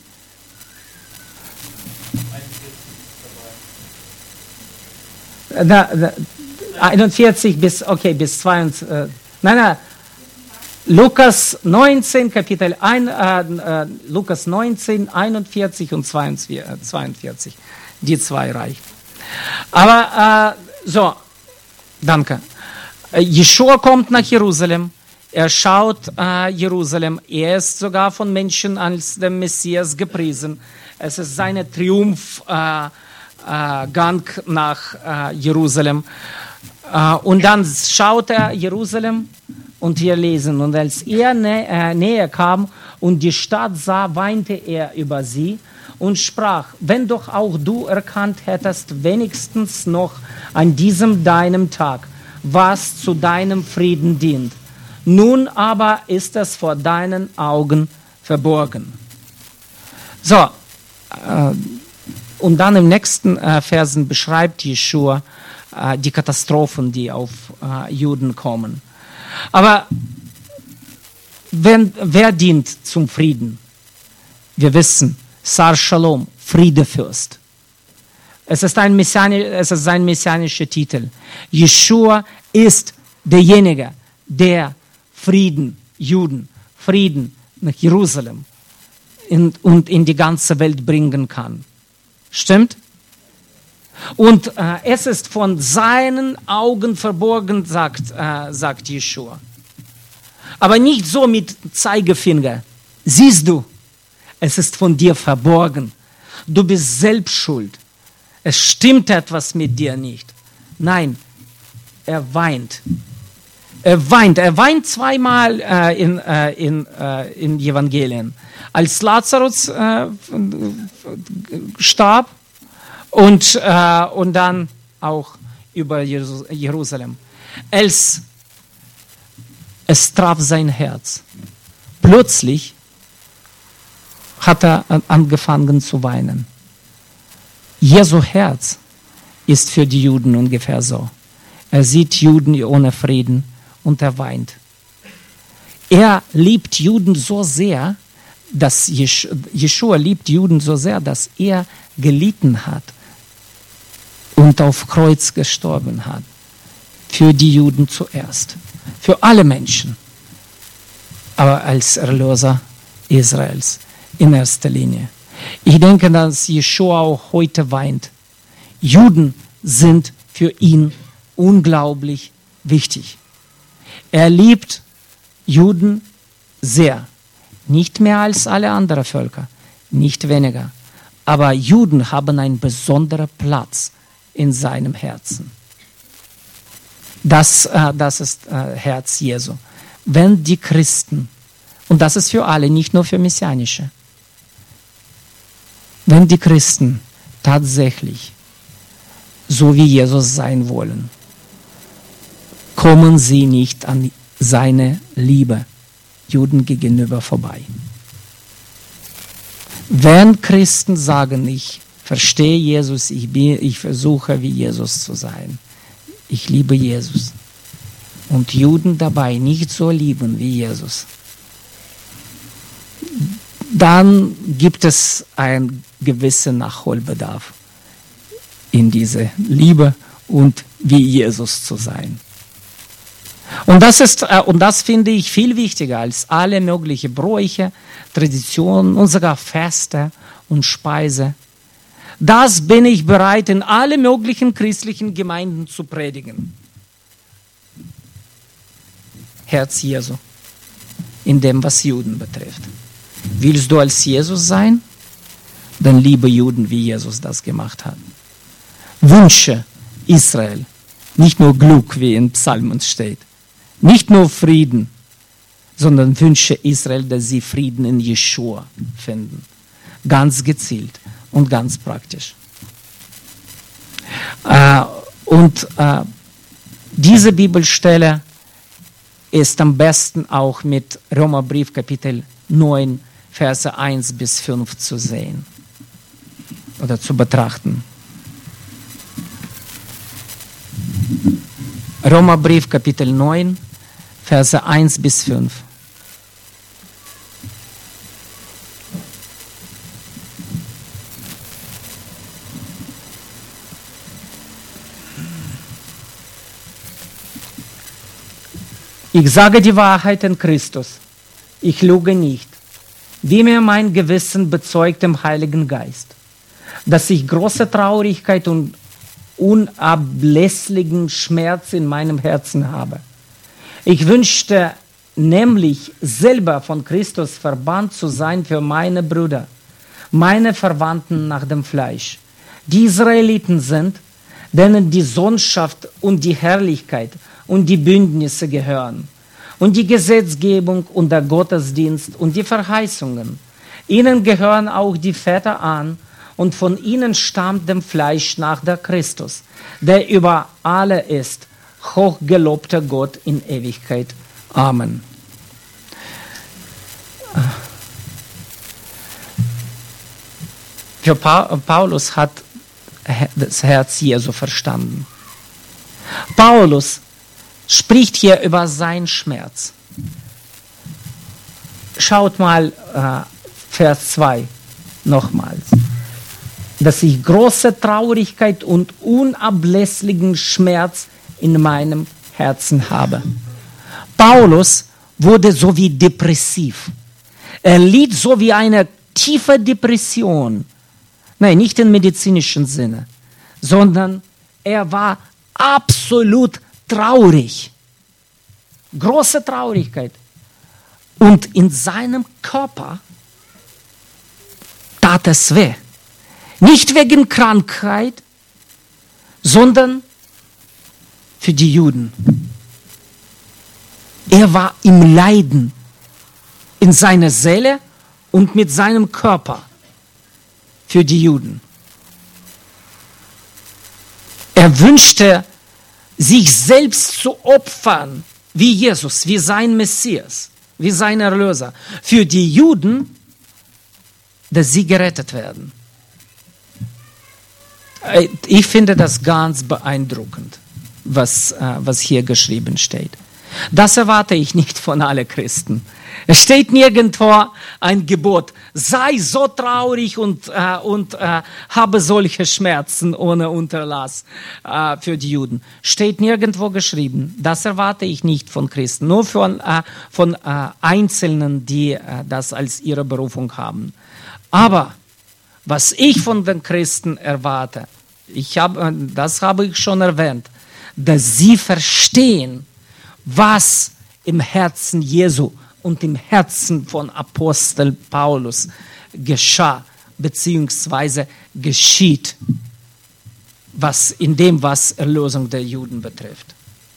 Da, da, einundvierzig bis, okay, bis zweiundvierzig, äh, nein, nein, Lukas neunzehn, Kapitel eins, äh, äh, Lukas neunzehn, einundvierzig und zweiundvierzig, die zwei reichen. Aber, äh, so, danke. Jeschua kommt nach Jerusalem, er schaut äh, Jerusalem, er ist sogar von Menschen als der Messias gepriesen. Es ist sein Triumph, äh, Gang nach äh, Jerusalem. Äh, und dann schaut er Jerusalem und wir lesen, und als er nä äh, näher kam und die Stadt sah, weinte er über sie und sprach, wenn doch auch du erkannt hättest, wenigstens noch an diesem deinem Tag, was zu deinem Frieden dient. Nun aber ist es vor deinen Augen verborgen. So, äh, und dann im nächsten äh, Versen beschreibt Jeschua äh, die Katastrophen, die auf äh, Juden kommen. Aber wenn, wer dient zum Frieden? Wir wissen, Sar Shalom, Friedefürst. Es ist ein, Messiani, es ist ein messianischer Titel. Jeschua ist derjenige, der Frieden, Juden, Frieden nach Jerusalem in, und in die ganze Welt bringen kann. Stimmt? Und äh, es ist von seinen Augen verborgen, sagt, äh, sagt Jeschua. Aber nicht so mit Zeigefinger. Siehst du, es ist von dir verborgen. Du bist selbst schuld. Es stimmt etwas mit dir nicht. Nein, er weint. Er weint. Er weint zweimal äh, in, äh, in, äh, in Evangelien. Als Lazarus äh, starb und, äh, und dann auch über Jerusalem. Es, es traf sein Herz. Plötzlich hat er angefangen zu weinen. Jesu Herz ist für die Juden ungefähr so. Er sieht Juden ohne Frieden und er weint. Er liebt Juden so sehr, dass Jeschua liebt Juden so sehr, dass er gelitten hat und auf Kreuz gestorben hat. Für die Juden zuerst. Für alle Menschen. Aber als Erlöser Israels in erster Linie. Ich denke, dass Jeschua auch heute weint. Juden sind für ihn unglaublich wichtig. Er liebt Juden sehr. Nicht mehr als alle anderen Völker, nicht weniger. Aber Juden haben einen besonderen Platz in seinem Herzen. Das, äh, das ist äh, Herz Jesu. Wenn die Christen, und das ist für alle, nicht nur für Messianische, wenn die Christen tatsächlich so wie Jesus sein wollen, kommen sie nicht an seine Liebe Juden gegenüber vorbei. Wenn Christen sagen, ich verstehe Jesus, ich, bin, ich versuche wie Jesus zu sein, ich liebe Jesus, und Juden dabei nicht so lieben wie Jesus, dann gibt es einen gewissen Nachholbedarf in diese Liebe und wie Jesus zu sein. Und das ist, äh, und das finde ich viel wichtiger als alle möglichen Bräuche, Traditionen und sogar Feste und Speise. Das bin ich bereit, in alle möglichen christlichen Gemeinden zu predigen. Herz Jesu, in dem, was Juden betrifft. Willst du als Jesus sein? Dann liebe Juden, wie Jesus das gemacht hat. Wünsche Israel nicht nur Glück, wie in Psalmen steht. Nicht nur Frieden, sondern wünsche Israel, dass sie Frieden in Jeschua finden. Ganz gezielt und ganz praktisch. Äh, und äh, diese Bibelstelle ist am besten auch mit Römerbrief Kapitel neun, Verse eins bis fünf zu sehen oder zu betrachten. Römerbrief, Kapitel neun, Verse eins bis fünf. Ich sage die Wahrheit in Christus. Ich lüge nicht, wie mir mein Gewissen bezeugt im Heiligen Geist, dass ich große Traurigkeit und unablässlichen Schmerz in meinem Herzen habe. Ich wünschte nämlich selber von Christus verbannt zu sein für meine Brüder, meine Verwandten nach dem Fleisch, die Israeliten sind, denen die Sohnschaft und die Herrlichkeit und die Bündnisse gehören und die Gesetzgebung und der Gottesdienst und die Verheißungen. Ihnen gehören auch die Väter an und von ihnen stammt dem Fleisch nach der Christus, der über alle ist, hochgelobter Gott in Ewigkeit. Amen. Für Paulus hat das Herz Jesu verstanden. Paulus spricht hier über seinen Schmerz. Schaut mal äh, Vers zwei nochmals. Dass ich große Traurigkeit und unablässlichen Schmerz in meinem Herzen habe. Paulus wurde so wie depressiv. Er litt so wie eine tiefe Depression. Nein, nicht im medizinischen Sinne, sondern er war absolut traurig. Große Traurigkeit. Und in seinem Körper tat es weh. Nicht wegen Krankheit, sondern für die Juden. Er war im Leiden in seiner Seele und mit seinem Körper für die Juden. Er wünschte, sich selbst zu opfern, wie Jesus, wie sein Messias, wie sein Erlöser, für die Juden, dass sie gerettet werden. Ich finde das ganz beeindruckend, was, was hier geschrieben steht. Das erwarte ich nicht von allen Christen. Es steht nirgendwo ein Gebot, sei so traurig und, äh, und äh, habe solche Schmerzen ohne Unterlass äh, für die Juden. Steht nirgendwo geschrieben. Das erwarte ich nicht von Christen, nur von, äh, von äh, Einzelnen, die äh, das als ihre Berufung haben. Aber was ich von den Christen erwarte, ich hab, äh, das habe ich schon erwähnt, dass sie verstehen, was im Herzen Jesu und im Herzen von Apostel Paulus geschah, beziehungsweise geschieht, was in dem, was Erlösung der Juden betrifft.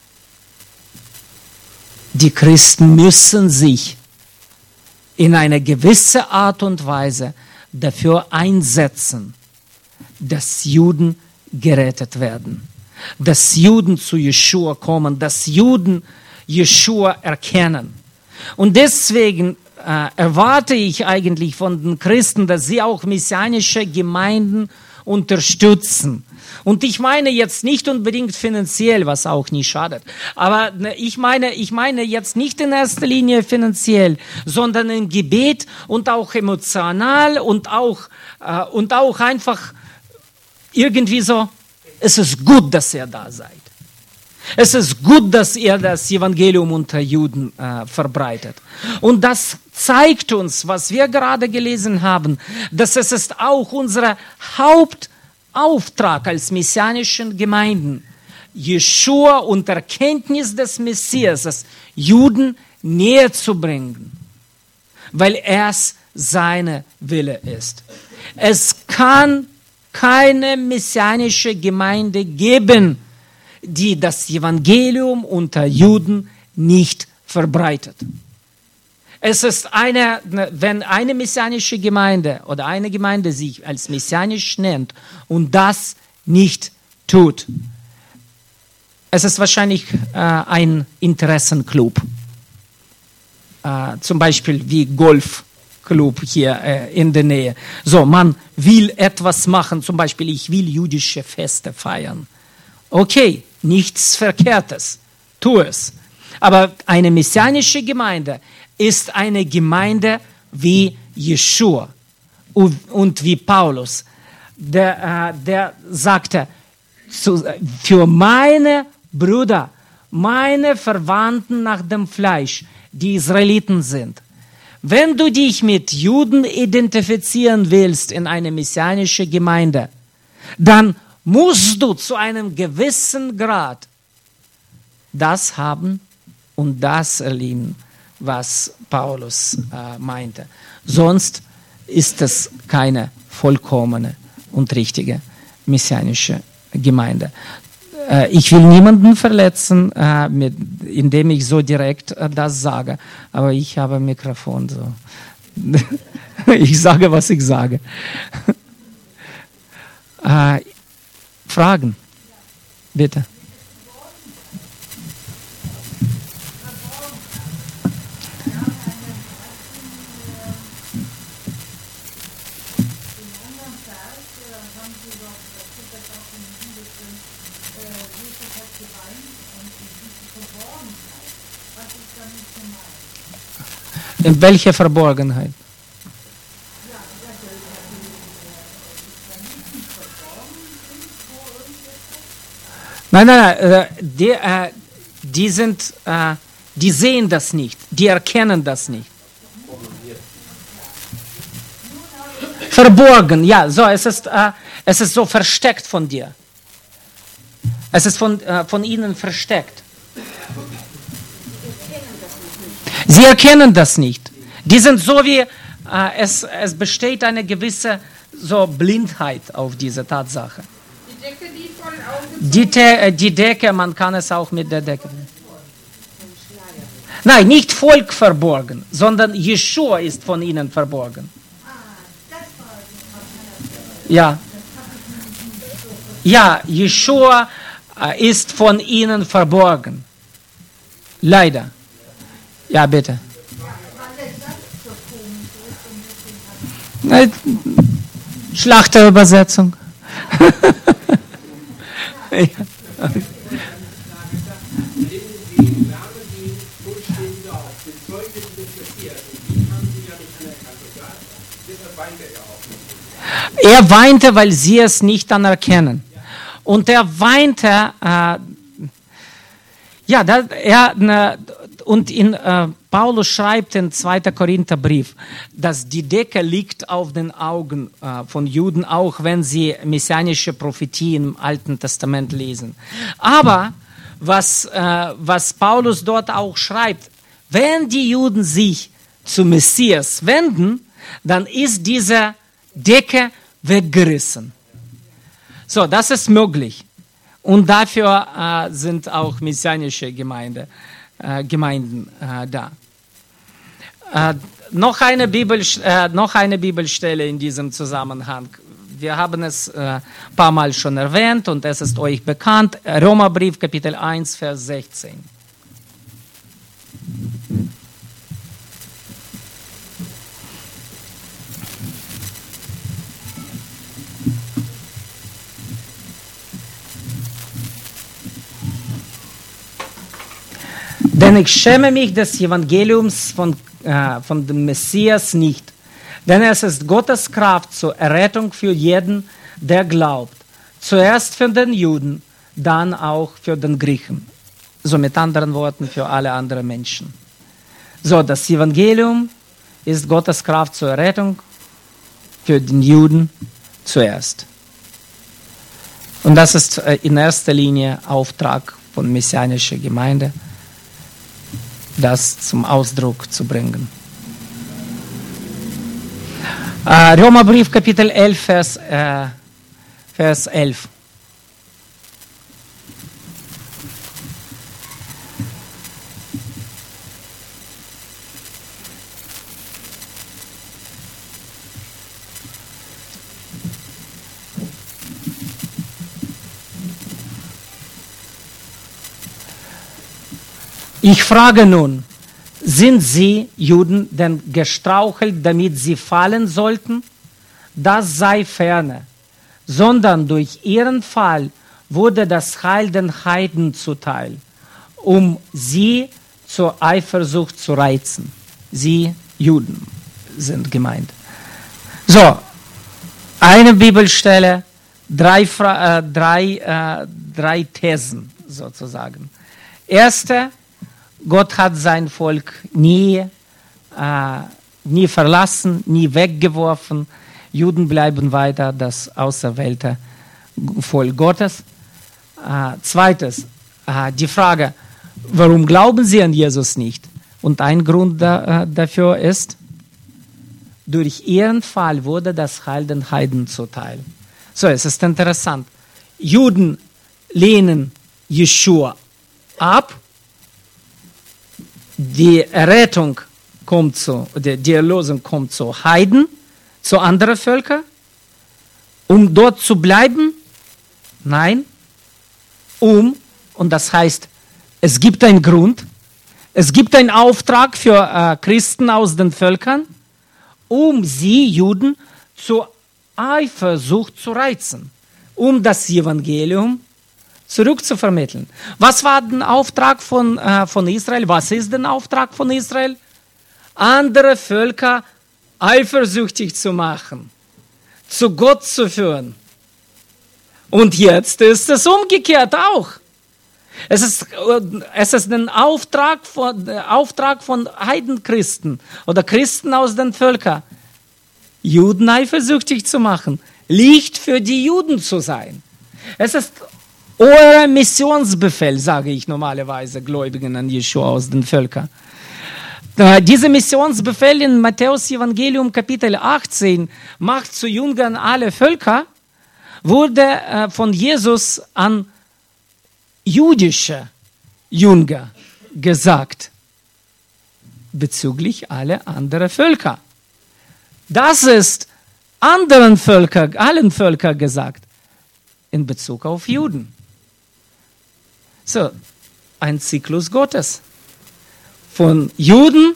Die Christen müssen sich in einer gewissen Art und Weise dafür einsetzen, dass Juden gerettet werden, dass Juden zu Jeschua kommen, dass Juden Jeschua erkennen. Und deswegen äh, erwarte ich eigentlich von den Christen, dass sie auch messianische Gemeinden unterstützen. Und ich meine jetzt nicht unbedingt finanziell, was auch nie schadet, aber ich meine, ich meine jetzt nicht in erster Linie finanziell, sondern im Gebet und auch emotional und auch, äh, und auch einfach irgendwie so, es ist gut, dass ihr da seid. Es ist gut, dass ihr das Evangelium unter Juden äh, verbreitet. Und das zeigt uns, was wir gerade gelesen haben, dass es ist auch unser Hauptauftrag als messianischen Gemeinden, Jeschua und Erkenntnis des Messias, Juden näher zu bringen, weil es seine Wille ist. Es kann keine messianische Gemeinde geben, die das Evangelium unter Juden nicht verbreitet. Es ist eine, wenn eine messianische Gemeinde oder eine Gemeinde sich als messianisch nennt und das nicht tut, es ist wahrscheinlich äh, ein Interessenclub, äh, zum Beispiel wie Golf Club hier äh, in der Nähe. So, man will etwas machen, zum Beispiel, ich will jüdische Feste feiern. Okay, nichts Verkehrtes, tu es. Aber eine messianische Gemeinde ist eine Gemeinde wie Jeschua und, und wie Paulus. Der, äh, der sagte, zu, für meine Brüder, meine Verwandten nach dem Fleisch, die Israeliten sind, wenn du dich mit Juden identifizieren willst in eine messianische Gemeinde, dann musst du zu einem gewissen Grad das haben und das erleben, was Paulus äh, meinte. Sonst ist es keine vollkommene und richtige messianische Gemeinde. Äh, ich will niemanden verletzen, äh, mit, indem ich so direkt äh, das sage, aber ich habe ein Mikrofon. So. Ich sage, was ich sage. äh, Fragen? Bitte. In welcher Verborgenheit? Nein, nein, nein, äh, die, äh, die sind, äh, die sehen das nicht, die erkennen das nicht. Verborgen, ja, so, es ist, äh, es ist so versteckt von dir. Es ist von, äh, von ihnen versteckt. Sie erkennen das nicht. Die sind so wie, äh, es, es besteht eine gewisse so Blindheit auf diese Tatsache. Die Decke, die voll aufgezogen Die, De die Decke, man kann es auch mit der Decke. Nein, nicht Volk verborgen, sondern Jeschua ist von ihnen verborgen. Ja. Ja, Jeschua äh, ist von ihnen verborgen. Leider. Ja, bitte. Schlachterübersetzung. Ja. Er weinte, weil sie es nicht anerkennen. Und er weinte, äh, ja, da, er, ne, und in, äh, Paulus schreibt in zweiten Korintherbrief, dass die Decke liegt auf den Augen äh, von Juden, auch wenn sie messianische Prophetie im Alten Testament lesen. Aber was, äh, was Paulus dort auch schreibt, wenn die Juden sich zu Messias wenden, dann ist diese Decke weggerissen. So, das ist möglich. Und dafür äh, sind auch messianische Gemeinde, äh, Gemeinden äh, da. Äh, noch, eine Bibel, äh, noch eine Bibelstelle in diesem Zusammenhang. Wir haben es ein äh, paar Mal schon erwähnt und es ist euch bekannt. Römerbrief, Kapitel eins, Vers sechzehn. Denn ich schäme mich des Evangeliums von, äh, von dem Messias nicht, denn es ist Gottes Kraft zur Errettung für jeden, der glaubt. Zuerst für den Juden, dann auch für den Griechen. So mit anderen Worten für alle anderen Menschen. So, das Evangelium ist Gottes Kraft zur Errettung für den Juden zuerst. Und das ist in erster Linie Auftrag von messianischer Gemeinde, das zum Ausdruck zu bringen. Äh, Römerbrief, Kapitel elf, Vers, äh, Vers elf. Ich frage nun, Sind sie, Juden, denn gestrauchelt, damit sie fallen sollten? Das sei ferne, sondern durch ihren Fall wurde das Heil den Heiden zuteil, um sie zur Eifersucht zu reizen. Sie, Juden, sind gemeint. So, eine Bibelstelle, drei, äh, drei, äh, drei Thesen sozusagen. Erste, Gott hat sein Volk nie, äh, nie verlassen, nie weggeworfen. Juden bleiben weiter das auserwählte Volk Gottes. Äh, zweites, äh, die Frage, warum glauben sie an Jesus nicht? Und ein Grund da, äh, dafür ist, durch ihren Fall wurde das Heil den Heiden zuteil. So, es ist interessant. Juden lehnen Jeschua ab. Die Errettung kommt zu, die, die Erlösung kommt zu Heiden, zu anderen Völkern, um dort zu bleiben? Nein, um, und das heißt, es gibt einen Grund, es gibt einen Auftrag für äh, Christen aus den Völkern, um sie, Juden, zur Eifersucht zu reizen, um das Evangelium zurückzuvermitteln. Was war der Auftrag von, äh, von Israel? Was ist der Auftrag von Israel? Andere Völker eifersüchtig zu machen, zu Gott zu führen. Und jetzt ist es umgekehrt auch. Es ist, es ist ein Auftrag von, Auftrag von Heidenchristen oder Christen aus den Völkern, Juden eifersüchtig zu machen, Licht für die Juden zu sein. Es ist euer Missionsbefehl, sage ich normalerweise Gläubigen an Jeschua aus den Völkern. Dieser Missionsbefehl in Matthäus Evangelium Kapitel achtzehn, macht zu Jüngern alle Völker, wurde von Jesus an jüdische Jünger gesagt, bezüglich aller anderen Völker. Das ist anderen Völkern, allen Völkern gesagt, in Bezug auf Juden. So, ein Zyklus Gottes. Von Juden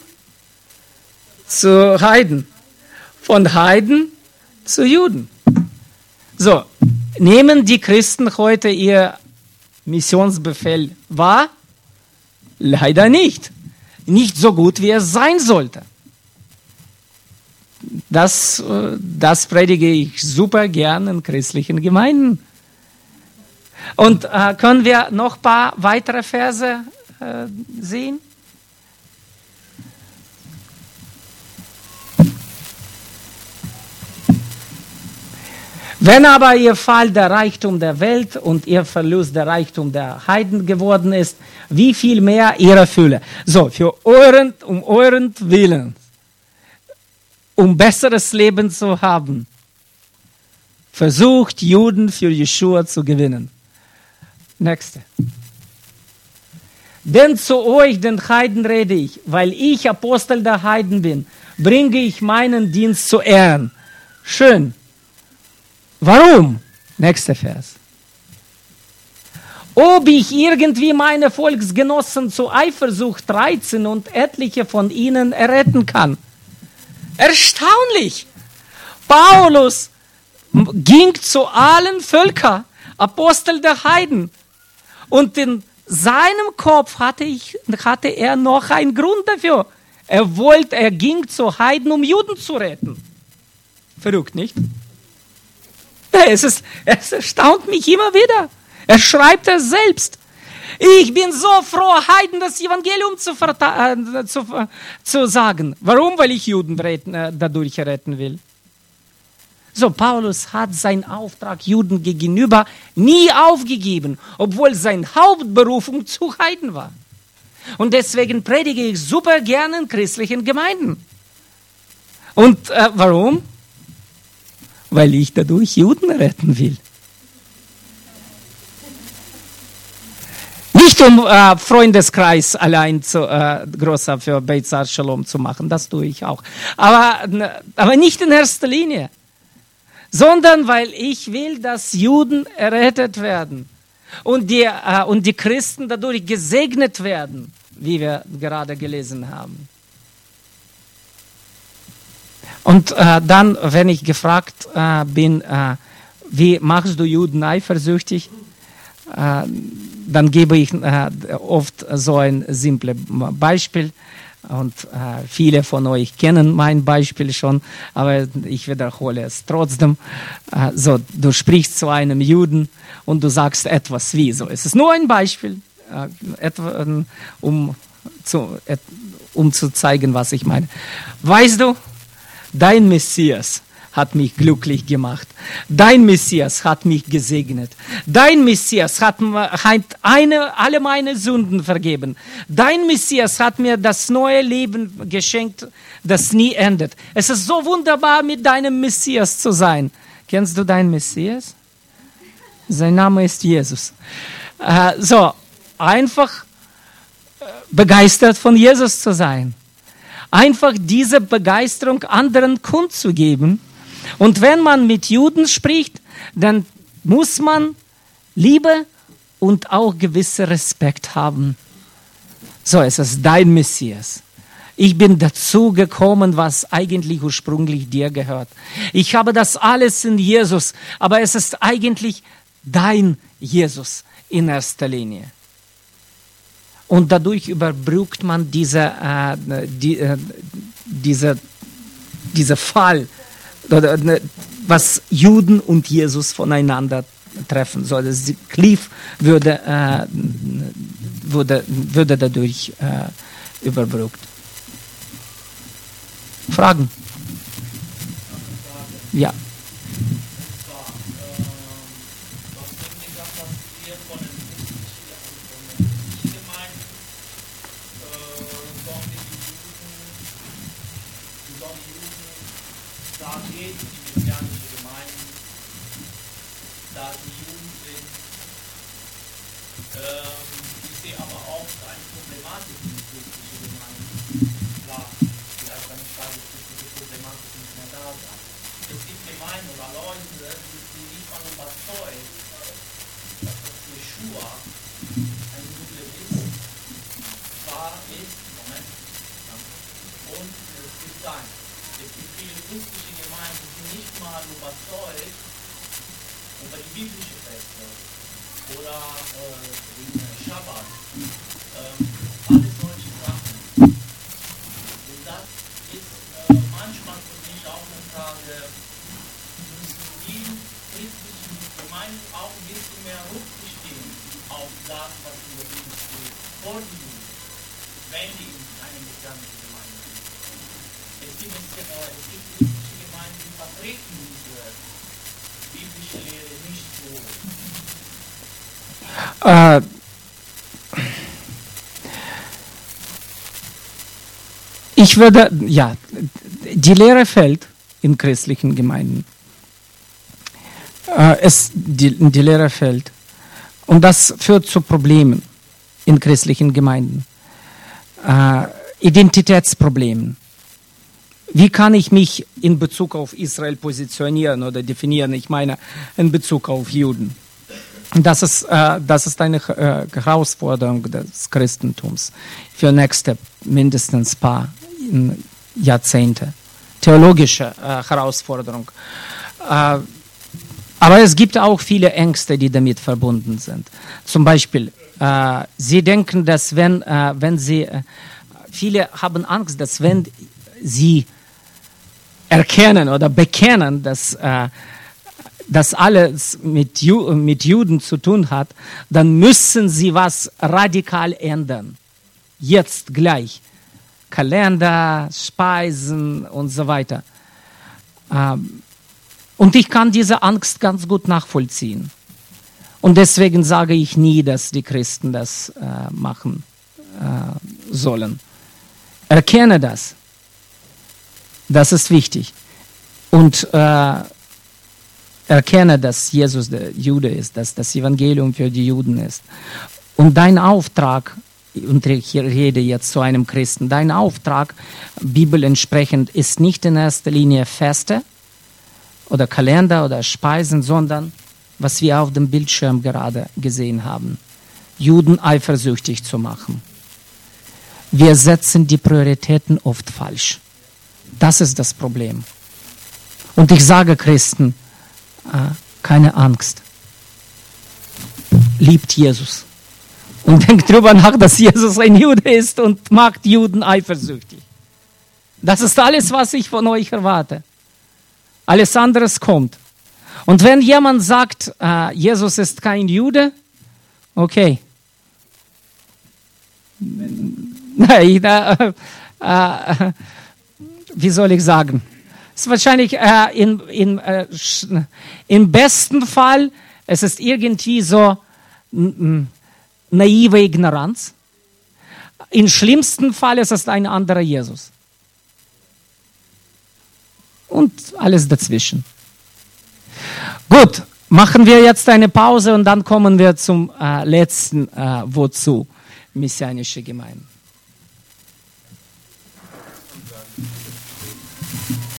zu Heiden. Von Heiden zu Juden. So, nehmen die Christen heute ihr Missionsbefehl wahr? Leider nicht. Nicht so gut, wie es sein sollte. Das, das predige ich super gern in christlichen Gemeinden. Und äh, können wir noch ein paar weitere Verse äh, sehen? Wenn aber ihr Fall der Reichtum der Welt und ihr Verlust der Reichtum der Heiden geworden ist, wie viel mehr ihre Fülle. So, für euren, um euren Willen, um besseres Leben zu haben, versucht Juden für Jeschua zu gewinnen. Nächste. Denn zu euch, den Heiden, rede ich, weil ich Apostel der Heiden bin, bringe ich meinen Dienst zu Ehren. Schön. Warum? Nächster Vers. Ob ich irgendwie meine Volksgenossen zur Eifersucht reizen und etliche von ihnen erretten kann. Erstaunlich! Paulus ging zu allen Völkern, Apostel der Heiden. Und in seinem Kopf hatte, ich, hatte er noch einen Grund dafür. Er wollte, er ging zu Heiden, um Juden zu retten. Verrückt, nicht? Es, ist, es erstaunt mich immer wieder. Er schreibt es selbst. Ich bin so froh, Heiden das Evangelium zu, äh, zu, äh, zu sagen. Warum? Weil ich Juden retten, äh, dadurch retten will. So, Paulus hat seinen Auftrag Juden gegenüber nie aufgegeben, obwohl seine Hauptberufung zu Heiden war. Und deswegen predige ich super gerne in christlichen Gemeinden. Und äh, warum? Weil ich dadurch Juden retten will. Nicht um äh, Freundeskreis allein zu, äh, größer für Beit Zar Shalom zu machen, das tue ich auch. Aber, aber nicht in erster Linie. Sondern weil ich will, dass Juden errettet werden und die, äh, und die Christen dadurch gesegnet werden. wie wir gerade gelesen haben. Und äh, dann, wenn ich gefragt äh, bin, äh, wie machst du Juden eifersüchtig, äh, dann gebe ich äh, oft so ein simples Beispiel. Und äh, viele von euch kennen mein Beispiel schon, aber ich wiederhole es trotzdem. Äh, so, du sprichst zu einem Juden und du sagst etwas wie so. Es ist nur ein Beispiel, äh, etwa, um, zu, et, um zu zeigen, was ich meine. Weißt du, dein Messias hat mich glücklich gemacht. Dein Messias hat mich gesegnet. Dein Messias hat, hat eine, alle meine Sünden vergeben. Dein Messias hat mir das neue Leben geschenkt, das nie endet. Es ist so wunderbar, mit deinem Messias zu sein. Kennst du deinen Messias? Sein Name ist Jesus. Äh, so, einfach begeistert von Jesus zu sein. Einfach diese Begeisterung anderen kundzugeben. Und wenn man mit Juden spricht, dann muss man Liebe und auch gewisse Respekt haben. So, es ist dein Messias. Ich bin dazu gekommen, was eigentlich ursprünglich dir gehört. Ich habe das alles in Jesus, aber es ist eigentlich dein Jesus in erster Linie. Und dadurch überbrückt man diese, äh, die, äh, diese, diese Fall, oder, was Juden und Jesus voneinander treffen. So, das Kliff würde, äh, würde, würde dadurch äh, überbrückt. Fragen? Ja. Äh, ich würde, ja, die Lehre fällt in christlichen Gemeinden. Äh, es, die, die Lehre fällt. Und das führt zu Problemen in christlichen Gemeinden. Äh, Identitätsproblemen. Wie kann ich mich in Bezug auf Israel positionieren oder definieren? Ich meine, in Bezug auf Juden. Das ist, äh, das ist eine äh, Herausforderung des Christentums für nächste mindestens paar Jahrzehnte. Theologische äh, Herausforderung. Äh, aber es gibt auch viele Ängste, die damit verbunden sind. Zum Beispiel, äh, sie denken, dass wenn, äh, wenn sie, äh, viele haben Angst, dass wenn sie erkennen oder bekennen, dass äh, das alles mit, Ju- mit Juden zu tun hat, dann müssen sie was radikal ändern. Jetzt gleich. Kalender, Speisen und so weiter. Ähm, und ich kann diese Angst ganz gut nachvollziehen. Und deswegen sage ich nie, dass die Christen das äh, machen äh, sollen. Erkenne das. Das ist wichtig. Und äh, erkenne, dass Jesus der Jude ist, dass das Evangelium für die Juden ist. Und dein Auftrag, und ich rede jetzt zu einem Christen, dein Auftrag, Bibel entsprechend, ist nicht in erster Linie Feste oder Kalender oder Speisen, sondern, was wir auf dem Bildschirm gerade gesehen haben, Juden eifersüchtig zu machen. Wir setzen die Prioritäten oft falsch. Das ist das Problem. Und ich sage Christen, äh, keine Angst. Liebt Jesus. Und denkt drüber nach, dass Jesus ein Jude ist und macht Juden eifersüchtig. Das ist alles, was ich von euch erwarte. Alles anderes kommt. Und wenn jemand sagt, äh, Jesus ist kein Jude, okay. Nein, äh, äh, wie soll ich sagen? Es ist wahrscheinlich äh, in, in, äh, im besten Fall, es ist irgendwie so n, naive Ignoranz. Im schlimmsten Fall ist es ein anderer Jesus. Und alles dazwischen. Gut, machen wir jetzt eine Pause und dann kommen wir zum äh, letzten äh, Wozu, messianische Gemeinden.